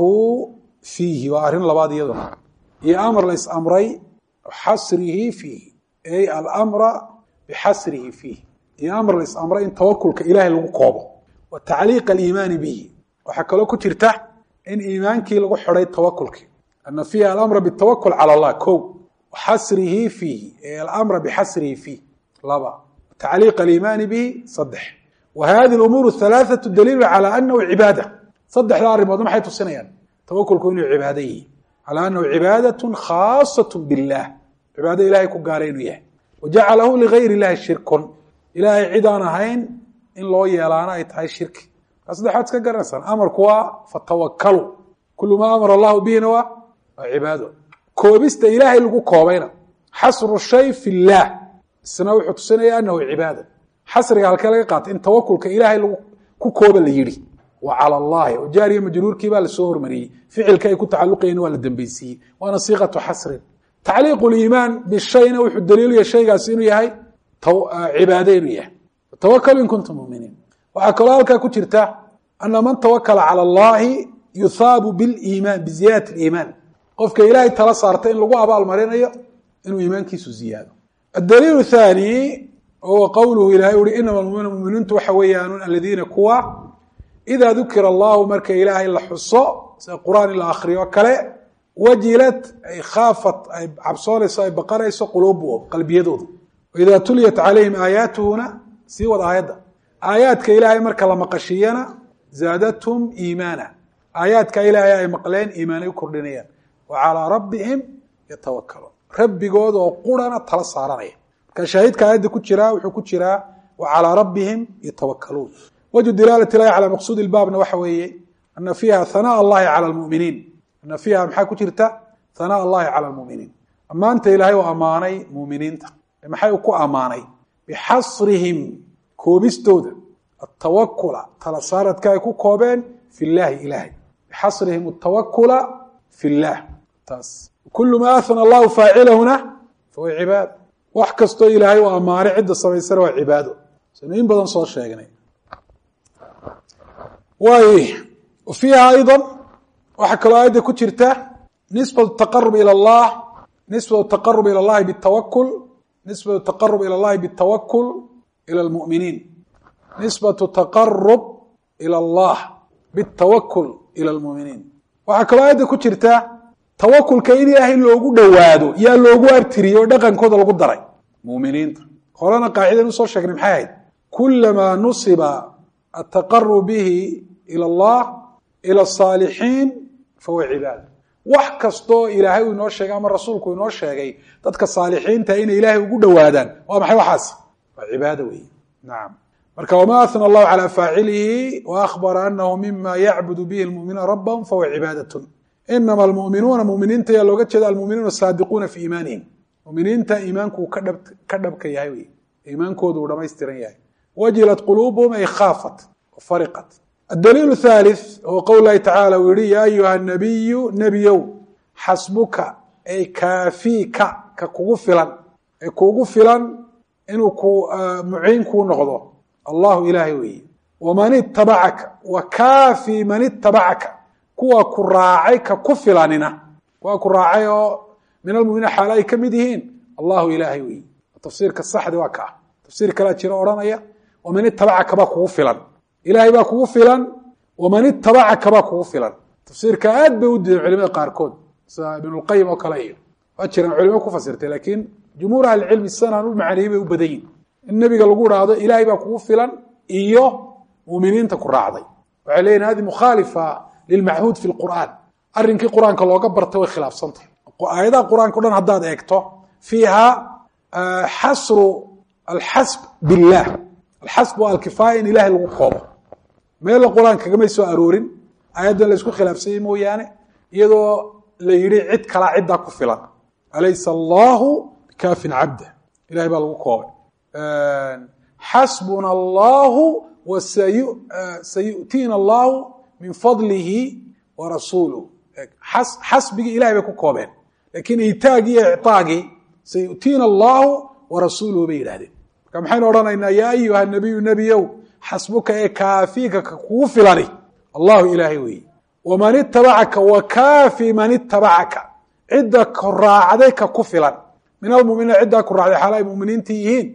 فيه وأهرين لبادي يدن هي أمر ليس أمري حصره فيه أي الأمر بحصره فيه هي أمر ليس أمرين توكل كإلهي لغقوبه وتعليق الإيمان به وحكى له كترته إن إيمانك لغو حرية توكلك أن فيها الأمر بالتوكل على الله كو وحصره فيه أي الأمر بحصره فيه لبا تعليق الإيمان به صدح وهذه الأمور الثلاثة الدليل على أنه عبادة صدح الأرض موضوع حيث السنة توكل كونه عبادي على أنه عبادة خاصة بالله عبادة إلهي كقارين وياه وجعله لغير الله الشرك إلهي عدانا هين إن لو يلانا يتهي الشرك أصدحات كقرنسان أمر كوا فتوكلوا كل ما أمر الله به نوا عباده كوبست إلهي لقو كوبينا حصر الشيء في الله السنوي حتسنة أنه عبادة حصر على كلاقات إن توكل كإلهي لقو كوب اللي يري وعلى الله وجاري مجرور كبال السهر مري فعل كي يكون تعلقين ولا الدنبيسي وأنا صيغة حصر تعليق الإيمان بالشيء وحد الدليل يا شيء قاسين وياهي عبادين وياه توكلوا إن كنتم مؤمنين وأكلالك كترته أن من توكل على الله يثاب بالإيمان بزيادة الإيمان قفك إلهي تلصارتين لقوا أبا المرين إنه إيمان كيسو زيادة الدليل الثاني هو قوله إلهي يقول إنما المؤمنون توحويان الذين كوا إذا ذكر الله مرك إلهي إلا حصة القرآن إلى آخره وكله وجلت أي خافت أي عبصالس أي بقريس قلوبهم قلب يدود وإذا تليت عليهم آياته هنا سيوى آيات كإلهي مرك لما قشينا زادتهم إيمانا آيات كإلهي مقلين إيماني وكردينيا وعلى ربهم يتوكلون ربي قود وقولنا تلصارني كشاهد كآيات كتشرا وحو كتشرا وعلى ربهم يتوكلون وجه دلالة الله على مقصود الباب نوحوي أن فيها ثناء الله على المؤمنين أن فيها محا كترتا ثناء الله على المؤمنين أما أنت إلهي وأماني مؤمنين محا يكو أماني بحصرهم كوبستود التوكل تلصارت كايكو كوبين في الله إلهي بحصرهم التوكل في الله كل ما أثنى الله فاعله هنا فهو عباد وحكستو إلهي وأماني عدة صبيسر وعباده سنوين بدن صور شيئا وفيها أيضا وحكى الله أيضا كترته نسبة التقرب إلى الله نسبة التقرب إلى الله بالتوكل نسبة التقرب إلى الله بالتوكل إلى المؤمنين نسبة التقرب إلى الله بالتوكل إلى المؤمنين وحكى الله أيضا كترته توكل كإني أهل لوغو دوادو يا لوغو أرتريو دقن كود لوغو دراي مؤمنين قولنا قاعدة نصور شكل محايد كلما نصب التقرب به إلى الله إلى الصالحين فهو عبادة وحكستو إلهي ونور شيئا من رسولك ونور شيئا تدك الصالحين تأين إلهي وقود وادان ومحي وحاس فعبادة وهي نعم مركا وما أثنى الله على فاعله وأخبر أنه مما يعبد به المؤمنين ربهم فهو عبادة إنما المؤمنون مؤمنين تيالو قد شد المؤمنين الصادقون في إيمانهم مؤمنين تا إيمانكو كدبك يهوي إيمانكو دور ما يسترين يهوي وجلت قلوبهم أي خافت وفرقت الدليل الثالث هو قول الله تعالى ويري يا أيها النبي نبيو حسبك أي كافيك ككوغفلا أي كوغفلا إنه معينكو نغضو الله إلهي وي ومن اتبعك وكافي من اتبعك كوا كراعيك كفلاننا كوا كراعيو من المؤمنين حالي كمدهين الله إلهي وي التفسير كالصح دي واكا تفسير كلا تشير أورانيا ومن اتبعك باكو فلان إلهي باكو فلان ومن اتبعك باكو فلان تفسير كأد بودي العلماء قاركود ابن القيم وكلايه وأتشير العلماء كفسرته لكن جمهور أهل العلم السنة المعنيه وبدين النبي قال لقول هذا إلهي باكو فلان إيوه مؤمنين تكراعضي وعلينا هذه مخالفة للمعهود في القرآن أرنكي قرآن كالله قبر توي خلاف صنطي آيات القرآن كلها هداد اكتو فيها حصر الحسب بالله الحسب والكفاية إن إله الوقوبة ميل القرآن كما يسوى أرورين آيات اللي يسكو خلاف سيمو يعني iyadoo la yidhi cid kalaa ciddaa ku filan alaysa allahu bikaafin cabda ilahay baa lagu koobay xasbuna allahu sayu'tiina allahu min fadlihi wa rasuuluh xasbigii ilahay bay ku koobeen laakiin iitaagii iyo icطaagii sayu'tiina allahu wa rasuuluhu bay yidhahdeen marka maxaynu odhanaynaa yaa ayuha nabiyu nebiyow xasbuka ee kaafiika ka kugu filani allahu ilaahay weeye waman itabacaka wa kaafi man itabacaka cidda ku raacday ka ku filan min almuminiina ciddaa ku raacday xaal ay muminiinta yihiin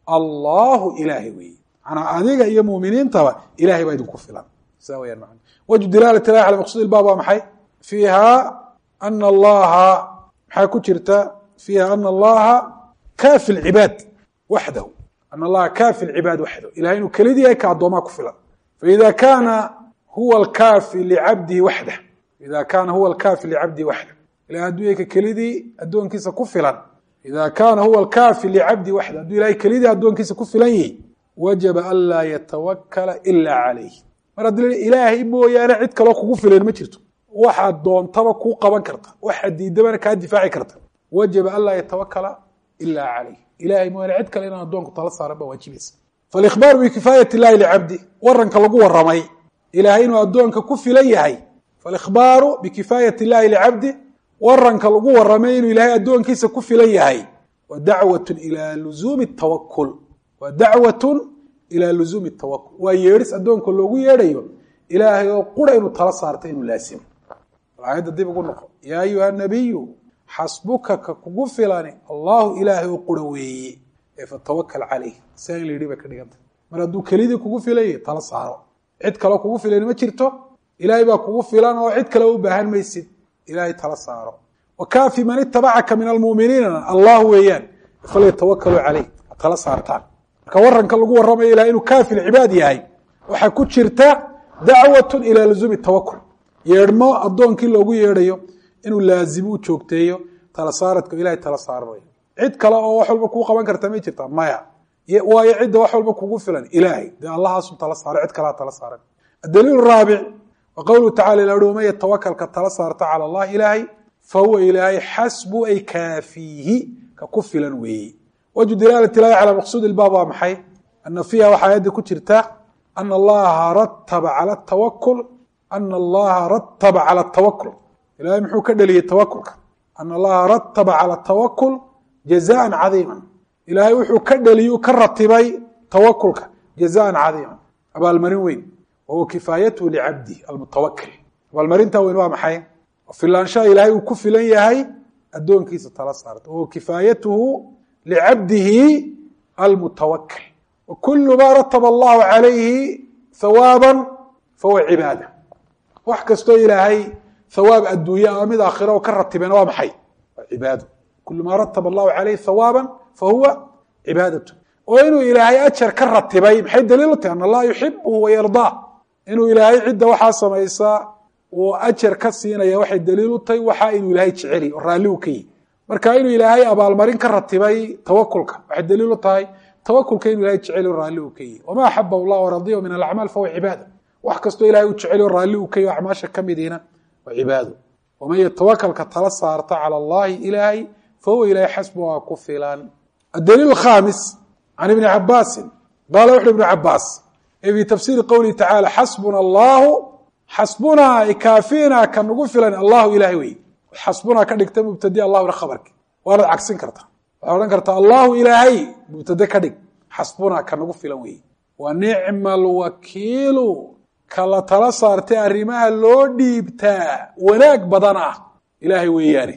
allahu ilaahay weeye manaa adiga iyo muminiintaba ilahay baa idinku filan saa weyaan man wajhu dilaalati ilahi cala maqsuud ilbaab waa maxay fiiha ana allaha maxaa ku jirta fiiha ana allaha kaafi lcibaad waxdahu ana allaha kaafi lcibaad waxdahu ilahay inuu kelidii yahay ka addoomaa ku filan faida kaana huwa alkaafi licabdihi waxdah ida kaana huwa alkaafi licabdihi waxdah ilahay hadduu yahay ka kelidii addoonkiisa ku filan ida kaana huwa alkaafi licabdihi waxdah hadduu ilahay kelidii addoonkiisa ku filan yihi wajaba an laa yatawakala ila calayh mar haddii ilaahay mooyaane cid kaloo kugu filan ma jirto waxaad doontaba kuu qaban karta waxaad diidabana kaa difaaci karta wajaba an laa yatawakala ila calayh ilahay mooyaane cid kale inaan addoonku tala saaran baa waajibaysa faalikhbaaru bikifaayati illahi licabdi waranka lagu waramay ilahay inuu addoonka ku filan yahay faalikhbaaru bikifaayati illahi licabdi waranka lagu waramay inuu ilaahay addoonkiisa ku filan yahay wa dacwatun ilaa luzuumi tawakul wa dacwatun ilaa luzuumi tawakul waa yeedhis addoonka loogu yeedhayo ilaahay oo qura inuu tala saarta inuu laasimo aayadda dib ugu noqo yaa ayuha nabiyu xasbuka ka kugu filani allahu ilaahay oo qura weeye ee fatawakal calayh saa in la yidhi bay ka dhigantay mar hadduu kelidii kugu filaya tala saaro cid kaloo kugu filan ma jirto ilaahay baa kugu filan oo cid kale u baahan maysid ilaahay tala saaro wa kaafi man itabacaka min almu'miniina allah weeyaan falyatawakkaluu calayh tala saartaan marka waranka lagu warramayo ilahay inuu kaafi lcibaad yahay waxaa ku jirta dacwatun ilaa luzuumi tawakul yeedhmo addoonkii loogu yeedhayo inuu laazimo u joogteeyo tala saaradka ilahay tala saaranayo cid kale oo wax walba kuu qaban karta may jirtaa maya waayo cidda wax walba kugu filan ilaahay dee allahaasu tala saaro cid kalaa tala saaran adaliil raabic wa qowluhu tacala ila uhi waman yatawakalka tala saarta cala allah ilaahay fahuwa ilaahay xasbu ay kaafiihi ka ku filan weeye wajhu dilaalati ilahi calaa maqsuud ilbaab waa maxay ana fiiha waxaa aayadda ku jirta ana allaha rataba cala tawakul ana allaha rataba cala tawakul ilahay muxuu ka dheliyey tawakulka ana allaha rataba cala tawakul jazaan cadiima ilaahay wuxuu ka dheliyey ka ratibay tawakulka jazaan cadiima abaalmarin weyn wahuwa kifaayatuhu licabdi almutawakil abaalmarintaa weyn waa maxay filaanshaha ilaahay uu ku filan yahay addoonkiisa tala saarta wahuwa kifaayatuhu licabdihi almutawakil wakulu maa rataba allahu calayhi hawaaban fahuwa cibaada wax kastoo ilaahay hawaab adduunye ama mid aakhira oo ka ratibena waa maxay waa cibaado kulu maa rataba allahu calayhi hawaaban fahuwa cibaadatu oo inuu ilaahay ajar ka ratibay maxay daliil u tahay an allaha yuxibuhu wayardaa inuu ilaahay cidda waxaa samaysaa uu ajar ka siinaya waxay daliil u tahay waxaa inuu ilaahay jeceli oo raalli u ka yihi marka inuu ilaahay abaalmarin ka ratibay tawakulka waxay daliil u tahay tawakulka inuu ilahay jeceli o raalli u ka yihi wamaa axaba allah waradiyahu min alacmaal fahuwa cibaada wax kastoo ilahay u jeceli o raalli u ka yihi o acmaasha ka midiina waa cibaado waman yatawakalka tala saarta cala allahi ilaahay fahuwa ilahay xasbuhaa ku filan adaliil khaamis can ibni cabaasin qaala wuxu ibnu cabaas ee fii tafsiiri qowlihi tacaala xasbuna allahu xasbunaa ikaafina ka nagu filan allahu ilahay wey xasbunaa ka dhigta mubtadi allahuna khabarki waanad cagsin kartaa waxaad odhan kartaa allahu ilaahay mubtade ka dhig xasbunaa ka nagu filan wey wa nicma alwakiilu kala tala saartay arrimaha loo dhiibtaa wanaag badan ah ilaahay weeyaane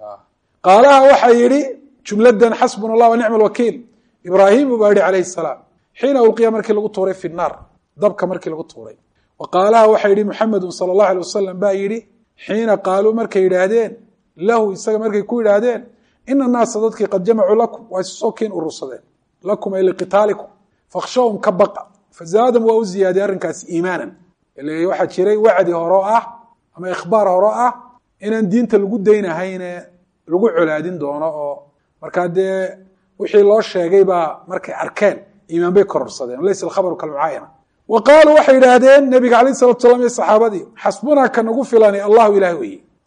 qaalaha waxaa yidhi jumladan xasbuna allah wa nicma alwakiil ibraahimu baa yihi calayhi salaam xiina ulqiya markii lagu tuuray fi naar dabka markii lagu tuuray wa qaalaha waxaa yidhi muxamedun sala allahu alay wasalam baa yidhi xiina qaaluu markay yidhaahdeen lahu isaga markay ku yidhaahdeen ina naasa dadkii qad jamacuu lakum waa isu soo kiin urursadeen lakum ay liqitaalikum fakhshawhum ka baqa fazaadam waa u ziyaadiyey arrinkaasi iimaanan ile waxaa jiray wacdi horo ah ama ikhbaar horo ah inaan diinta lagu daynahayne lagu colaadin doono oo markaa dee wixii loo sheegay baa markay arkeen iimaan bay kororsadeen laysa alkhabaru kalmucaayana wa qaaluu waxay yidhaahdeen nabiga calayh salatu salam iyo saxaabadii xasbunaa ka nagu filani allahu ilaah weeye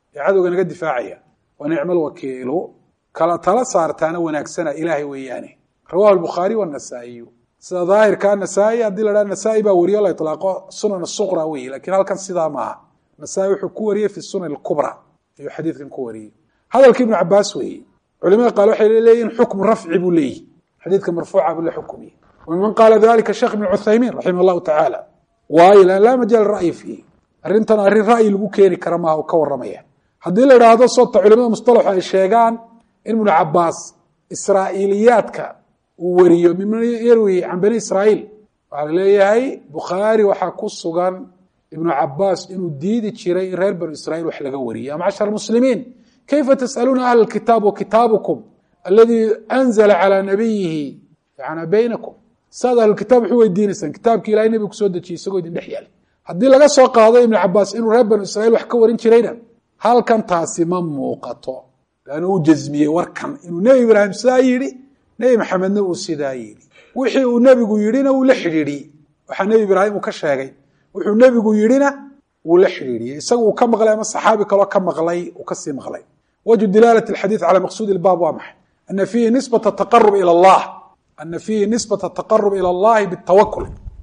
cadowga naga difaacaya wa nicma alwakiilu kala tala saartaana wanaagsana ilaahay weeyaane rawahu albukhaari waannasaa'iyu sida daahirka nasaa'i haddii la dhaha nasaa'i baa wariyo la itlaaqo sunan suqra weeye lakiin halkan sidaa maaha nasaa'i wuxuu ku wariyey fi sunan alkubra ayuu xadiidkan ku wariyey hadalka ibnu cabaas weeye culimada qaar waxay leeyihin xukmu rafci buu leeyihi xadiidka marfuuca buu la xukumiyey waman qaala dalika sheekh ibn cuthaymiin raximah allahu tacaala waayo laa majaal ra'yi fiihi arrintan arrin ra'yi lagu keeni kara maaha oo ka warramaya haddii la idhaahdo soota culimada mustalaxu ay sheegaan in ibnu cabaas israa'iiliyaadka uu wariyo miman yarwi can bani israa'iil waxaa la leeyahay bukhaari waxaa ku sugan ibnu cabaas inuu diidi jiray in reer banu israiil wax laga wariyo ya macshar muslimiin kayfa tas'aluuna ahla alkitaab wa kitaabukum aladii anzala calaa nabiyihi yani baynakum saad ahlulkitaab waxu weydiinaysaan kitaabkii ilahay nebiga kusoo dejiyey isagoo idin dhex yaali haddii laga soo qaado ibnu cabaas inuu reer banu israiil wax ka warin jirayna halkan taasi ma muuqato laanna uu jazmiyey warkan inuu nebi ibraahim sidaa yidhi nebi maxamedna uu sidaa yidhi wixii uu nebigu yidhina uu la xidhiidhiyey waxaa nebi ibraahim uu ka sheegay wuxuu nebigu yidhina wuu la xidhiidhiyey isaga uu ka maqlay ama saxaabi kaloo ka maqlay uu kasii maqlay wajhu dilaalati alxadiid cala maqsuudi ilbaab waa maxay ana fiihi nisbata taqarub ila allah ana fiihi nisbata taqarub ila allahi bitawakul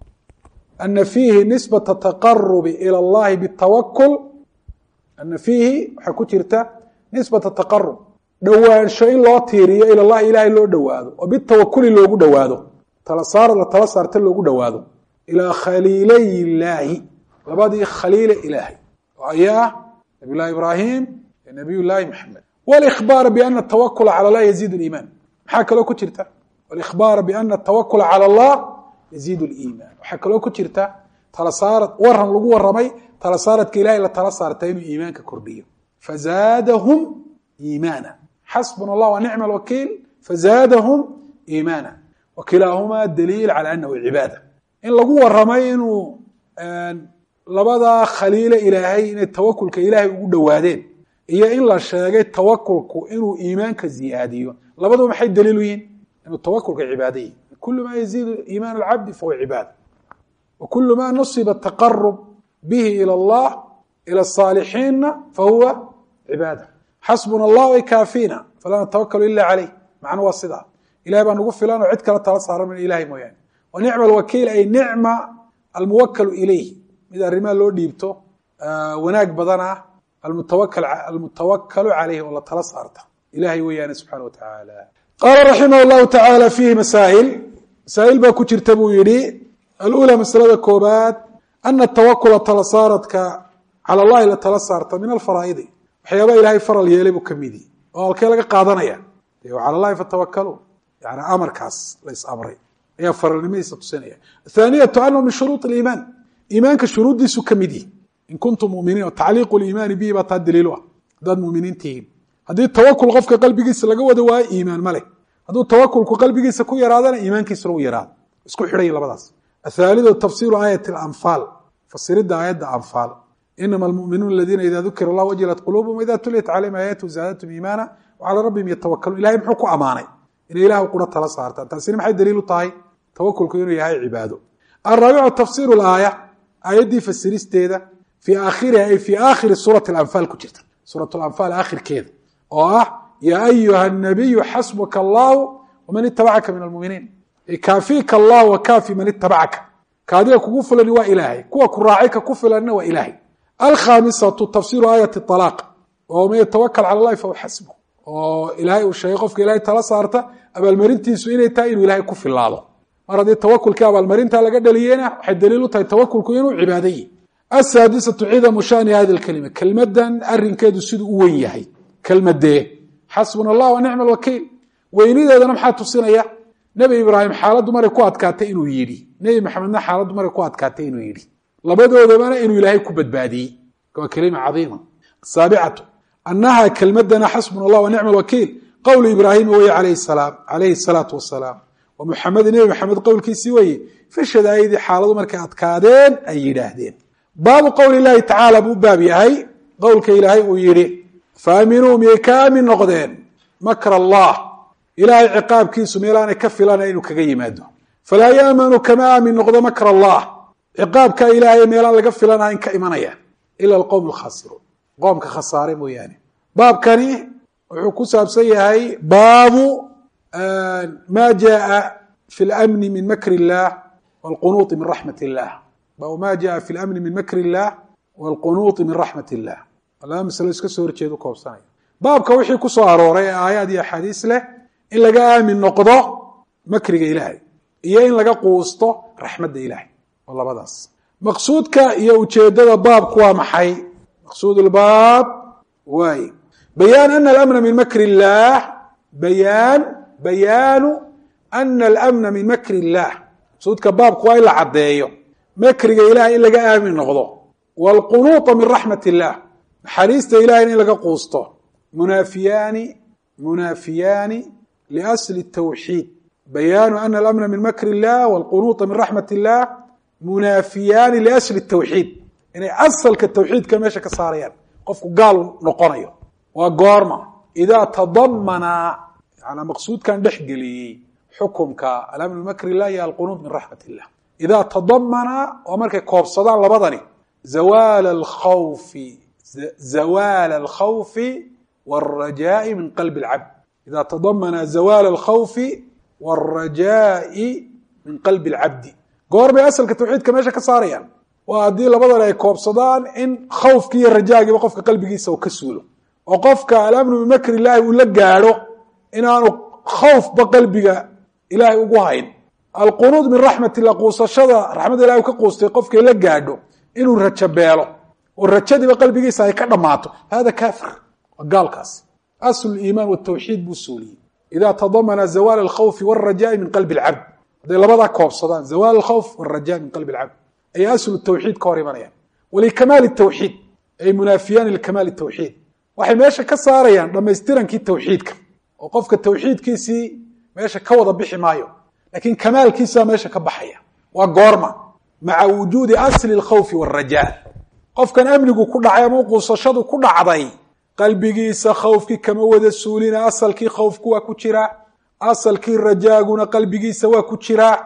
ana fiihi nisbata taqarubi ila allahi bitawakul ana fiihi waxaa ku jirta nisbata taqarub dhowaansho in loo tiiriyo ila allahi ilaahay loo dhowaado oo bitawakuli loogu dhowaado tala saarta loogu dhowaado ilaa khaliilay illaahi labadii khaliile ilaahay oo ayaa nabiy llahi ibraahim iyo nabiy llaahi maxamed walikhbaara biana atawakula cala allah yaziidu liimaan maxaa kaloo ku jirta walikhbaara biana atawakula cala allah yaziidu liimaan waxaa kaloo ku jirta tala saarad waran lagu waramay tala saaradka ilahay la tala saarta inuu iimaanka kordhiyo fazaadahum iimaana xasbuna allah wa nicma alwakiil fazaadahum iimaana wakilaahumaa daliil cala anahu cibaada in lagu waramay inuu labadaa khaliile ilaahay inay tawakulka ilaahay ugu dhowaadeen iyo in la sheegay tawakulku inuu iimaanka ziyaadiyo labaduba maxay daliil u yihin inuu tawakulka cibaada yihi kulu maa yaziidu iimaan alcabdi fahuwa cibaada wa kulu maa nusiba taqarub bihi ila allah ila asaalixiinna fahuwa cibaada xasbuna allah ay kaafiina falaa natawakalu ila caleyh macna waa sidaa ilahay baa nagu filan oo cid kala tala saaran min ilahay mooyaane wa nicma alwakiil ay nicma almuwakalu ilayh mid arrimaha loo dhiibto wanaag badan ah almutawakalu calayhi oo la tala saarta ilahay weeyaane subxaana wa tacaala qaala raximah llahu tacaala fiihi masaa'il baa ku jirta buu yidhi alula masalada koobaad ana atawakula tala saaradka cala allahi la tala saarta min alfaraa'idi waxyaabaa ilahay faral yeelay buu ka midi oo halkee laga qaadanaya cala allahi fatawakaluun yani amarkaas la is amray ayaa faralnimadiisa tusinaya athaaniyatu anahu min shuruud aliimaan iimaanka shuruuddiisu ka mid yihi in kuntum muminiin tacliiqu liimaani bihi baa taa daliilu ah haddaad muminiin tihiin haddii tawakul qofka qalbigiisa laga wada waayo iimaan ma leh hadduu tawakulku qalbigiisa ku yaraadana iimaankiisuna u yaraado isku xidhaya labadaas athaalidu tafsiru aayati alanfaal fasiridda aayadda anfaal inama almuminuuna aladiina ida dukira allah wajilat quluubuhum ida tuliyat calayhim aayaatu zaadatum iimaana wacalaa rabbihim yatawakaluun ilahay muxuu ku ammaanay inay ilah qura tala saartaan taasina maxay daliil u tahay tawakulku inuu yahay cibaado alraabicu tafsiru laaya aayaddii fasiristeeda fii aakhiriha ay fii aakhiri suurati alanfaal ku jirta suurat lanfaal aakhirkeeda oo ah yaa ayuha nabiyu xasbuka allahu waman itabacaka min almuminiin kaafiika allah wa kaafi man itabacaka kaadiga kugu filani waa ilaahay kuwa ku raacay ka ku filanna waa ilaahay alkhaamisatu tafsiru aayati alaaq oo man yatawakal cala allahi fahuwa xasbu oo ilaahay uu sheegay qofka ilahay tala saarta abaalmarintiisu inay tahay inuu ilaahay ku filaado mar haddii tawakulkii abaalmarinta laga dhaliyena waxay daliil u tahay tawakulku inuu cibaado yihi asaadisatu cidamu shani hadi lkalima kelmadan arinkeedu siduu u wen yahay kelmadee xasbuna allah wa nicma alwakiil weynideedana maxaa tusinaya nebi ibraahim xaaladdu maray ku adkaatay inuu yidhi nebi maxamedna xaaladdu maray ku adkaatay inuu yidhi labadoodabana inuu ilaahay ku badbaadiyey waa kelima cadiima asaabicatu anaha kelmadana xasbuna allah wa nicma alwakiil qowlu ibraahima weye calayhi salaatu wasalaam wa muxamedi nebi maxamed qowlkiisii weye fi shadaa'idi xaaladu markay adkaadeen ay yidhaahdeen baabu qowli llahi tacaala buu baab yahay qowlka ilaahay uu yidhi faaminuu miyay ka aamin noqdeen makra allah ilaahay ciqaabkiisu meelaanay ka filana inuu kaga yimaado falaa yaamanu kama aamin noqdo makra allah ciqaabka ilaahay meelaan laga filanayn ka imanaya ila alqowm alkhaasiruun qoomka khasaare mooyaane baabkani wuxuu ku saabsan yahay baabu ma jaa fi اlamni min makri اllah wاlqunuuطi min raxmat اllah baabu ma jaa fi اlamni min makri اllah wاlqunuuطi min raxmat اllah laba masalo iska soo horjeedu koobsanaya baabka wixii ku soo arooray ee aayaad iyo axaadiis leh in laga aamin noqdo makriga ilaahay iyo in laga quusto raxmadda ilaahay oo labadaas maqsuudka iyo ujeedada baabku waa maxay maqsuud lbaab waay bayaan ana alamna min makri اllah bayaanu ana alamna min makri اllah maqsuudka baabku waa in la caddeeyo makriga ilahay in laga aamin noqdo wاlqunuuطa min raxmat اllah naxariista ilahayna in laga quusto munaafiyaani liasli الtawxiid bayaanu ana alamna min makri اllah wاlqunuuطa min raxmat اllah munaafiyaani liasli الtawxiid inay asalka tawxiidka meesha ka saarayaan qofku gaal noqonayo waa goorma idaa tadamana yana maqsuudkan dhex geliyey xukumka alamn min makri اllah iyo alqunuuط min raxmat اllah idaa tadamana oo markay koobsadaan labadani zawaal alkhawfi wاlrajaaءi min qalbi اlcabd idaa tadamana zawaal alkhawfi wاlrajaaءi min qalbi اlcabdi goor bay asalka tawxiidka meesha ka saarayaan waa haddii labadan ay koobsadaan in khawfkii iyo rajaagiiba qofka qalbigiisa uu ka suulo oo qofka alamnu min makri illaahi uu la gaadho inaanu khawfba qalbiga ilaahay ugu hayn alqunuud min raxmat illah quusashada raxmadda ilahay u ka quustay qofkay la gaadho inuu rajo beelo oo rajadiiba qalbigiisa ay ka dhammaato hada kaafir waa gaalkaas aslu liimaan watawxiid buu suuliyey idaa tadamana zawaal alkhawfi wاlrajaa'i min qalbi اlcabd hadday labadaa koobsadaan zawaal alkhawf wاlrajaa min qalbi اlcabd ay aslu tawxiid ka hor imanayaan walikamaali tawxiid ay munaafiyaani likamaali tawxiid waxay meesha ka saarayaan dhammaystirankii tawxiidka oo qofka tawxiidkiisii meesha ka wada bixi maayo laakiin kamaalkiisaa meesha ka baxaya waa goorma maca wujuudi asli alkhawfi wاlrajaa qofkan amnigu ku dhacay ama quusashadu ku dhacday qalbigiisa khawfkii kama wada suulina asalkii khawfku waa ku jiraa asalkii rajaaguna qalbigiisa waa ku jiraa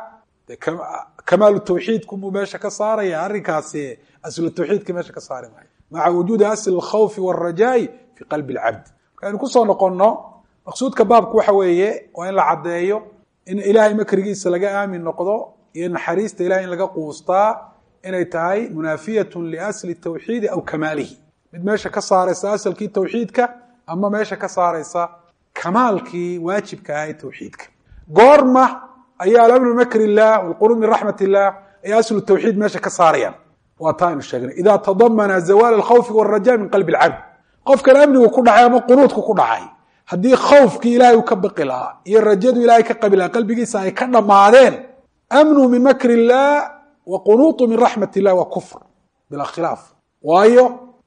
kamaalu tawxiidku muu meesha ka saaraya arrinkaasi aslu tawxiidka meesha ka saari maayo maca wujuudi asli alkhawfi wاlrajaa'i fi qalbi اlcabd markaynu kusoo noqonno maqsuudka baabku waxa weeye waa in la caddeeyo in ilaahay makrigiisa laga aamin noqdo iyo naxariista ilahay in laga quustaa inay tahay munaafiyatun liasli tawxiidi aw kamaalihi mid meesha ka saaraysa asalkii tawxiidka ama meesha ka saaraysa kamaalkii waajibka ahaa ee tawxiidka goorma ayaa alamnu makri illah walqunuud min raxmat illah ay aslu tawxiid meesha ka saarayaan waa taa aynu sheegnay idaa tadamana zawaal alkhawfi wاlrajaa min qalbi اlcabd qofkan amnigu ku dhacay ama qunuudku ku dhacay haddii khawfkii ilaahay uu ka baqi lahaa iyo rajadu ilahay ka qabi lahaa qalbigiisa ay ka dhammaadeen amnu min makri illah wa qunuutu min raxmat illah waa kufr bilaa khilaaf waayo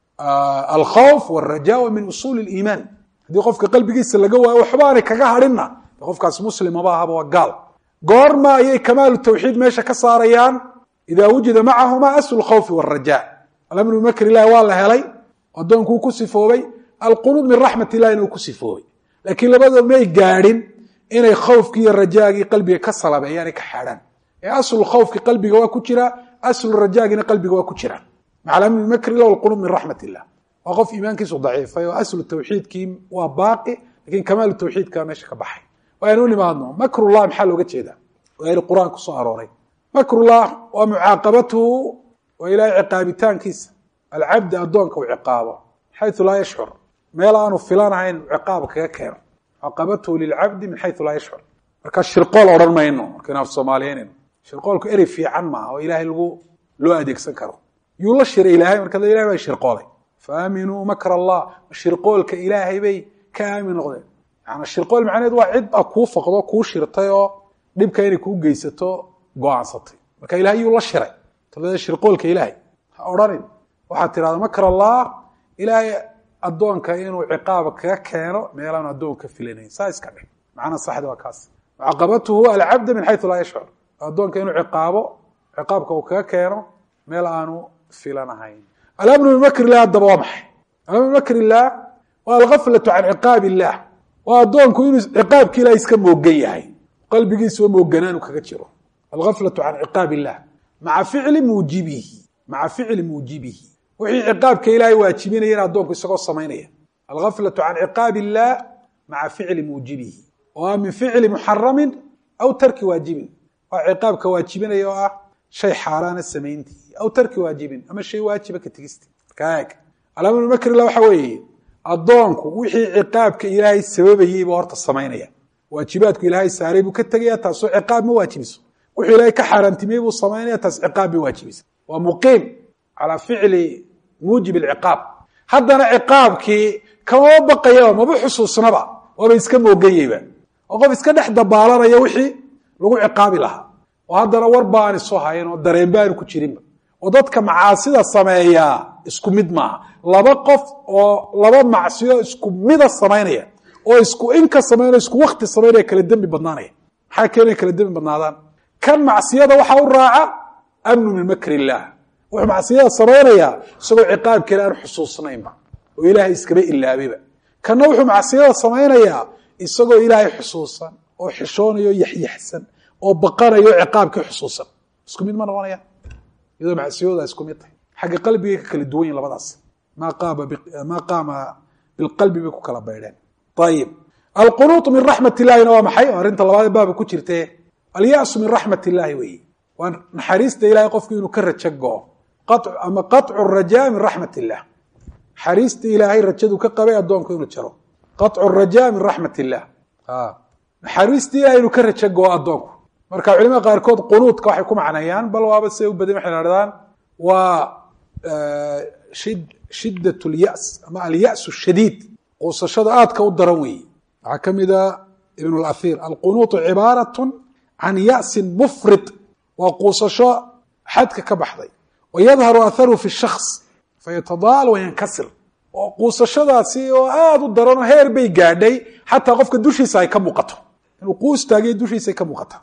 alkhawf wاlrajaa min usuuli اliimaan haddii qofka qalbigiisa laga waayo waxbaanay kaga hadhinna qofkaas muslimaba ahaba waa gaal goorma ayay kamaalu tawxiid meesha ka saarayaan idaa wujida macahuma aslu lkhawfi wاlrajaa alamnu min makri illahi waa la helay addoonkuu ku sifoobay alqunuud min raxmat illahina uu ku sifoobay laakiin labadoo may gaadhin inay khawfkii iyo rajaagii qalbiga ka salabeeyaanay ka xaadhaan ee aslu khawfki qalbiga waa ku jiraa aslu rajaagina qalbiga waa ku jiraan maca alamnu min makri illah walqunuud min raxmat illah waa qof iimaankiisu daciifay oo aslu tawxiidkii waa baaqi lakiin kamaalu tawxiidka meesha ka baxay waaynu u nimaadno makrullah maxaa looga jeedaa waa il qur-aan ku soo arooray makrullah waa mucaaqabatuhu waa ilaahay ciqaabitaankiisa alcabdi addoonka uu ciqaabo xayu laa yashcur meel aanu filanahayn ciqaab kaga keeno mucaaqabatuhu lilcabdi min xayu laa yashcur marka shirqool odhan mayno markaynu af soomaaliyeynayno shirqoolku erey fiican maaha oo ilaahay loo adeegsan karo yuu la shiray ilaahay marka ilahay baa shirqoolay faaminuu makr allah shirqoolka ilaahay bay ka aamin noqdeen yani shirqool macnaheed waa cid a kuu faqdo kuu shirtay oo dhibka inay kuu geysato go-aansatay marka ilahay yuu la shiray talada shirqoolka ilaahay ha odhanin waxaad tidhahda makr allah ilaahay addoonka inuu ciqaaba kaga keeno meelaanu addoonka filanayn saa iska dhig macna saxda waa kaas mucaqabatuhu alcabda min xayu laa yashcur addoonka inuu ciqaabka uu kaga keeno meel aanu filanahayn alamnu min makr illah haddaba waa maxay alamnu min makr illah waa algaflatu can ciqaab illah waa addoonku inuu ciqaabki ilahay iska moogan yahay qalbigiisuba mooganaanu kaga jiro algaflatu can ciqaab illah maca ficli muujibihi wixii ciqaabka ilaahay waajibinaya in addoonku isagoo samaynaya alghaflatu can ciqaab illah maca ficli muujibihi oo min ficli muxaramin aw tarki waajibin waa ciqaabka waajibinaya oo ah shay xaaraana samayntii aw tarki waajibin ama shay waajiba ka tegisti kaag alamru makrillah waxa weeye addoonku wixii ciqaabka ilaahay sababayay buu horta samaynaya waajibaadku ilaahay saaray buu ka tegaya taasoo ciqaab ma waajibiso wixii ilaahay ka xaaraantimay buu samaynaya taas ciqaab bay waajibisa waa muqiim calaa ficli muujib alciqaab haddana ciqaabkii kama baqayaba maba xusuusnaba waaba iska moogayeyba oo qof iska dhex dabaalanaya wixii lagu ciqaabi lahaa oo haddana war baani soo hayan oo dareen baani ku jirinba oo dadka macaasida sameeya isku mid maaha laba qof oo laba macsiyo isku mida samaynaya oo isku inka samaynaya isku waqti samaynaya kala dembi badnaanaya maxaa keenaya kala dembi badnaadaan kan macsiyada waxa u raaca amnu min makri illaah wuxuu macsiyada samaynaya isagoo ciqaabkeeda aan xusuusnaynba oo ilaahay iskaba ilaabayba kanna wuxuu macsiyada samaynaya isagoo ilaahay xusuusan oo xishoonayo yaxyaxsan oo baqanayo ciqaabkii xusuusan isku mid ma noqonaya iyadoo macsiyooda isku mid tahay xagga qalbiga ka kala duwan yihiin labadaas ma qaama bilqalbi bay ku kala baydheen ayib alqunuutu min raxmat illahina waa maxay arrinta labaad baaba ku jirtee alyasu min raxmat illaahi weeye waa naxariista ilahay qofku inuu ka rajo go-o ama qaطcu rajaa min raxmat illah naxariista ilaahay rajadu ka qabay addoonku inuu jaro qaطcu rajaa min raxmat illah naxariista ilahay inuu ka rajo go-o addoonku marka culimada qaarkood qunuudka waxay ku macneeyaan bal waaba siday u badan waxay hahdaan waa shiddat اlyas ama alyasu shadiid quusashada aadka u daran weeye waxaa ka mida ibn اlahir alqunuutu cibaaraة can yasin mufrid waa quusasho xadka ka baxday wayadharu atharu fi الshaks fayatadaal wayankasir oo quusashadaasi oo aada u daranoo heer bay gaadhay xataa qofka dushiisa ay ka muuqato inuu quus taagiyo dushiisa ay ka muuqata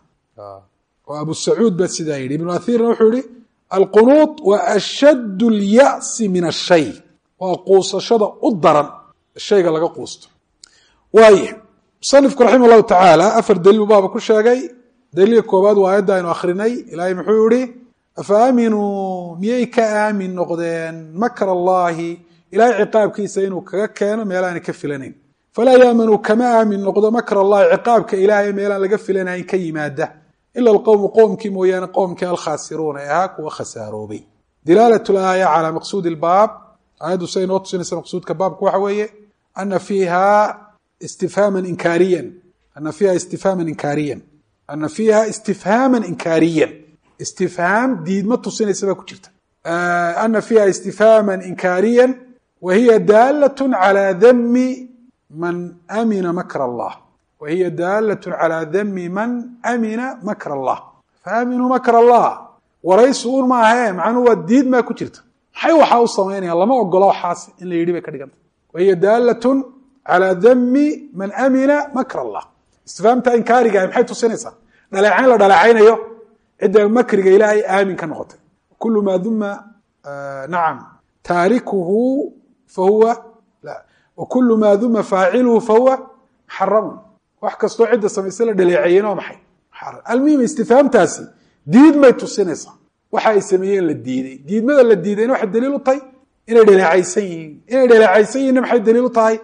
oo abu sacuud baa sidaa yidhi ibnu athirna wuxuu yihi alqunuud wa ashad اlyasi min ashay waa quusashada u daran shayga laga quusto waaye musanifku raximah llahu tacaala afar daliil baaba ku sheegay daliilka koobaad waa aayadda aynu akrinay ilaahay muxuu yihi afa aaminuu miyay ka aamin noqdeen makr allahi ilahay ciqaabkiisa inuu kaga keeno meelaana ka filanayn falaa yaamanuu kama aamin noqdo makr allahi ciqaabka ilaahay meelaan laga filanayn ka yimaada ila alqowmu qowmkii mooyaane qowmkii alkhaasiruuna ee ahaa kuwa khasaaroobay dilaalat laaya calaa maqsuudi lbaab aayaddu siday noo tusinaysa maqsuudka baabka waxa weeye ana fiiha istifhaaman inkaariyan ana fiiha istifhaaman inkaariyan ana fiiha istifhaaman inkaariyan istifhaam diidma tusinaysa baa ku jirta ana fiiha istifhaaman inkaariyan wa hiya daalat calى dami man amina makr allah wa hiya daalat calى dami man amina makr allah faaminuu makr allah waraysi un ma ahee macnuhu waa diid maa ku jirta maxay waxaa u samaynaya lama ogola waxaas in la yidhi bay ka dhiganta wa hiya daalat calى dami man amina makr allah istifhaamta inkaarigahay maxay tusinaysaa dhaleecayn la dhaleecaynayo cidda makriga ilaahay aamin ka noqotay kulu maa duma nacam taarikuhu fahuwa wakulu maa duma faaciluhu fahuwa muxaramun wax kastoo cidda samayse la dhaleeceeyeen waa maxay almuhim istifhaamtaasi diid may tusinaysaa waxa ay sameeyeen la diiday diidmada la diidayna waxay daliil u tahay inay dhaleecaysan yihiin inay dhaleecaysan yihinna maxay daliil u tahay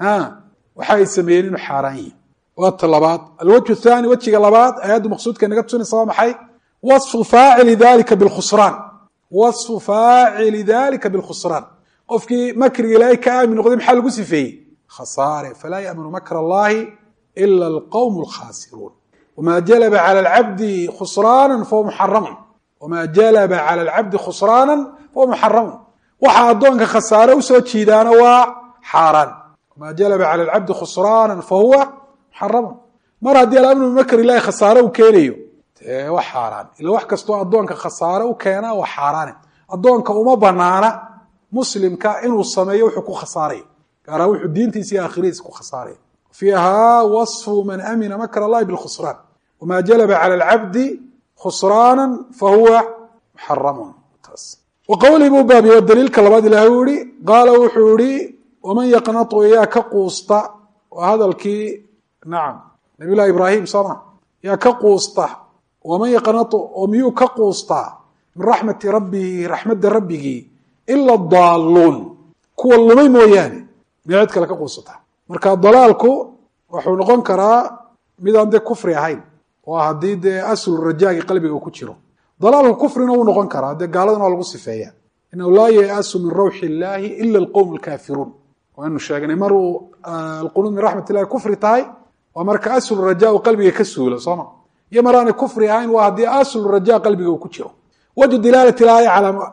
waxa ay sameeyeen inuu xaaraan yihin waata labaad alwajhu thaani wejiga labaad aayaddu maqsuudka naga tusinaysa waa maxay wasfu faacili dalika bilkhusraan wasfu faacili dalika bilkhusraan qofkii makriga ilaahay ka aamin noqday maxaa lagu sifeeyey khasaare falaa ya'manu makr allahi ila alqowm alkhasiruun wma jalaba calى alcabdi khusraana fahuwa muxaramun wma jalaba calى alcabdi khusraana fahuwa muxaramun waxa addoonka khasaare usoo jiidaana waa xaaraan wma jalaba calى alcabdi khusraana fahuwa muxaramun mar haddii alamru bimakr illahi khasaare u keenayo dee waa xaaraan ila wax kastoo addoonka khasaare u keenaa waa xaaraane addoonka uma banaana muslimka inuu sameeyo wuxuu ku khasaaraya gaaraan wuxuu diintiisa iyo aakhiradiisa ku khasaaraya fiiha waصfu man amina makr allahi bilkhusraan wma jalaba calى alcabdi khusraana fahuwa muxaramun wa qowlii buu baabiye daliilka labaad ilahay u yihi qaala wuxuu yihi waman yaqnatu yaa ka quusta waa hadalkii nacam nabiy llahi ibraahim sooma yaa ka quusta waman yaqnatu oo miyuu ka quustaa min raxmati rabbihi raxmadda rabbigii ila adaaluun kuwa lumay mooyaane miyaa cid kale ka quusataa marka dalaalku wuxuu noqon karaa midaan dee kufri ahayn oo haddii dee aslu rajaagi qalbiga uu ku jiro dalaalku kufrina wuu noqon karaa dee gaaladana waa lagu sifeeya inahu laa yayasu min rawxi illaahi ila alqowm alkaafiruun waanu sheegnay mar uu alqunuud min raxmat illahi kufri tahay waa marka aslu rajaa uu qalbiga ka suulo sooma iyo mar aanay kufri ahayn waa haddii aslu rajaa qalbiga uu ku jiro wajhu dilaalati ilaaya calaa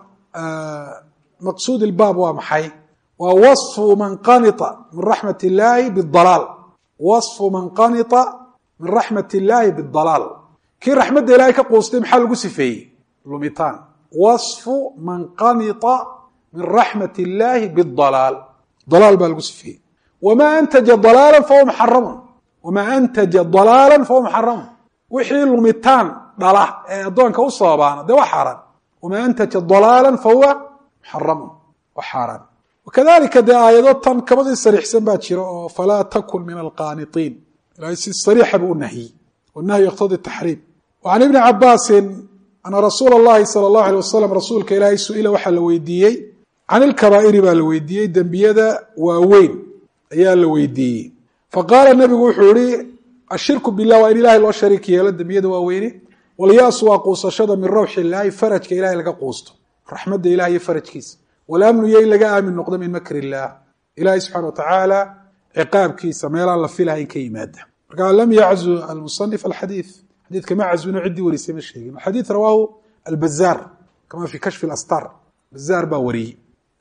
maqsuud ilbaab waa maxay waa waصfu man qanita min raxmat illaahi bidalaal waصfu man qanita min raxmat illaahi bidalaal kii raxmadda ilaahay ka quustay maxaa lagu sifeeyey lumitaan waصfu man qanita min raxmat illaahi bidalaal dalaal baa lagu sifeeyey wamaa antaja dalaala fahuwa muxaramun wamaa antaja dalaala fahuwa muxaramun wixii lumitaan dhala ee addoonka u sababaana dee waa xaaraan wamaa antaja dalaala fahuwa muxaramun waa xaaraan wakadalika dee aayado tan kabadii sariixsan baa jira oo falaa takun min alqaanitiin ilahay si sariixa buu u nahyey wannahyu yaqtadi taxriim wacan ibni cabaasin ana rasuula اllahi salى اllahu alيه wasalam rasuulka ilaahay su-ila waxaa la weydiiyey can ilkabaa'iri baa la weydiiyey dembiyada waaweyn ayaa la weydiiyey faqaala nebigu wuxuu yihi ashirku bilah waa in ilahay loo shariik yeelo dembiyada waaweyni walyasu waa quusashada min rawxi illaahi farajka ilahay laga quusto raxmadda ilahi iyo farajkiisa walamnu iyo in laga aamin noqdo min makri illaah ilahay subxana wa tacaala ciqaabkiisa meelaan la filahayn ka yimaada marka lam yaczu almusanif alxadiid xadiidka ma cazwino ciddii warisay ma sheegin alxadiid rawaahu albazaar kama fi kashfi alastar bazaar baa wariyey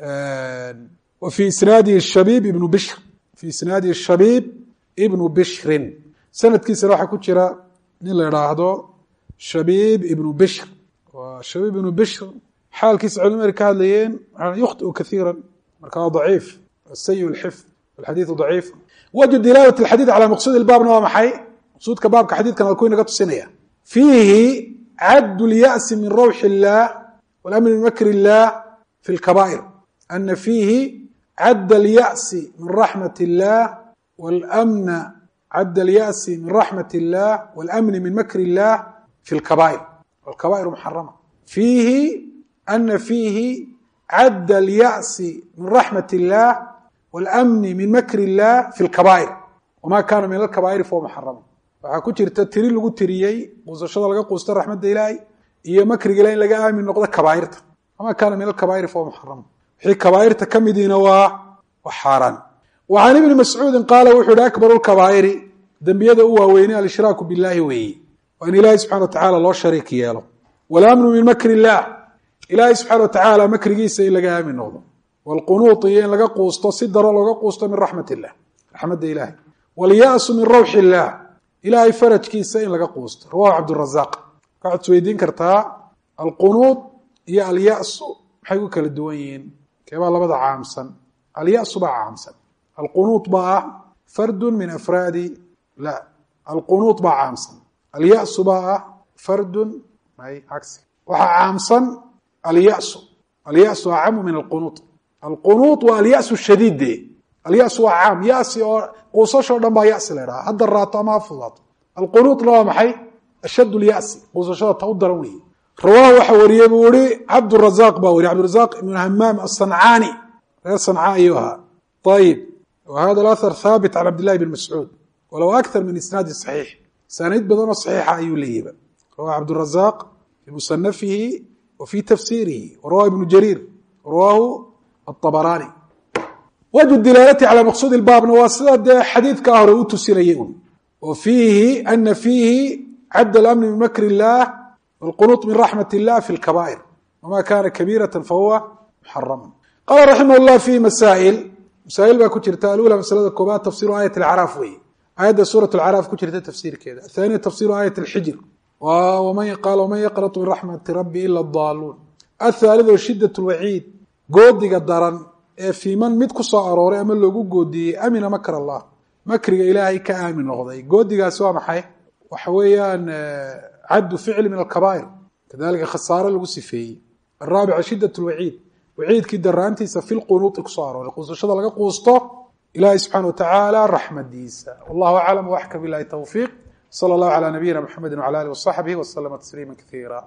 wa fi isnaadihi shabiib ibnu bishr fi isnaadihi shabiib ibnu bishrin sanadkiisana waxaa ku jira nin la idhaahdo shabiib ibnu bishr waa shabiib ibnu bishr xaalkiisa culimadu ka hadlayeen yukhtiu kaiira marka waa daciif sayi lxifd alxadiidu daciif wajhu dilaalat alxadiid calaa maqsuud ilbaabna waa maxay maqsuudka baabka xadiidkan waa ku inaga tusinaya fiihi caddu lya'si min rawxi illaah walamni min makri illaah fi lkabaa'ir ana fiihi cadda alya'si min raxmat illaah walamna cadda alya'si min raxmat illaah walamni min makri illaah fi lkabaa'ir walkabaa'iru muxarama fiihi ana fiihi cadda alya'si min raxmat illaah walamni min makri illaah fi lkabaa'ir wamaa kaana min alkabaa'iri fahuwa muxarama waxaa ku jirta tiri lagu tiriyey quusashada laga quusta raxmadda ilaahay iyo makriga ilahi in laga aamin noqdo kabaa'irta wamaa kaana min alkabaa'iri fahuwa muxarama wixii kabaa'irta ka midiina waa xaaraan wa can ibni mascuudin qaala wuxuu yihi akbaru lkabaa'iri dembiyada u waaweynay alshraaku billahi weeye waa in ilaahay subxana wa tacaala loo shariik yeelo walamnu min makri illaah ilaahay subxaana wa tacaala makrigiisa in laga aamin noqdo waalqunuut iyo in laga quusto si daro looga quusto min raxmat illah raxmadda ilaahay walya'su min rawxi illaah ilaahay farajkiisa in laga quusto rawahu cabdurazaaq waxaad isweydiin kartaa alqunuud iyo alyasu maxay ku kala duwan yihiin keebaa labada caamsan alyasu baa caamsan alqunuud baa ah fardun min afraadi la alqunuud baa caamsan alyasu baa ah fardun cagsi waxaa caamsan alyasu alyasu acamu min alqunuud alqunuud waa alyasu shadiide alyasu waa caam yasi oo quusashoo dhan baa yasi la ydhaha hadda raato ama ha fudaato alqunuudna waa maxay ashadd lyasi quusashada ta u daran weeye rawaahu waxa wariyey buu ihi cabdurazaaq baa wariye cabdirazaaq ibnu hamaam asancaani reer sancaa ayuu ahaa ayib wa hada alahar haabit can cabdillahi bn mascuud walow akthar min isnaadi saxiix saaniid badanoo saxiixa ayuu leeyiba rawahu cabdurazaaq fi musanafihi wa fi tafsiirihi warawahu ibnu jariir rawaahu aabaraani wajhu dilaalati calaa maqsuud ilbaabna waa sida dee xadiidkaa hore u tusinayay un oo fiihi ana fiihi cadda alamni min makri illaah wاlqunuut min raxmat illah fi lkabaa'ir wama kana kabiirata fahuwa muxarama qaala raximah llah fiihi masaa'il masaa'il baa ku jirta alula masalada koobaad tafsiru aayat alcaraaf weeye aayadda suurat alcaraaf ku jirta tafsiirkeeda athaniya tafsiru aayat alxijr qaala waman yaqnatu min raxmati rabbi ila adaaluun athaalid shidat lwaciid goodiga daran ee fiiman mid ku soo arooray ama loogu goodiyey amina makr allah makriga ilaahay ka aamin noqday goodigaasi waa maxay waxa weeyaan caddu ficli min alkabaa'ir kadalika khasaare lagu sifeeyey araabica shidat lwaciid waciidkii daraantiisa fi lqunuuti kusoo arooray quusashada laga quusto ilaahay subxana wa tacaala raxmadiisa wallahu aclam waxka bilahi towfiiq sala allahu calaa nabiyina mxamedi wcala alih wasaxbih waslama tasliima kaiira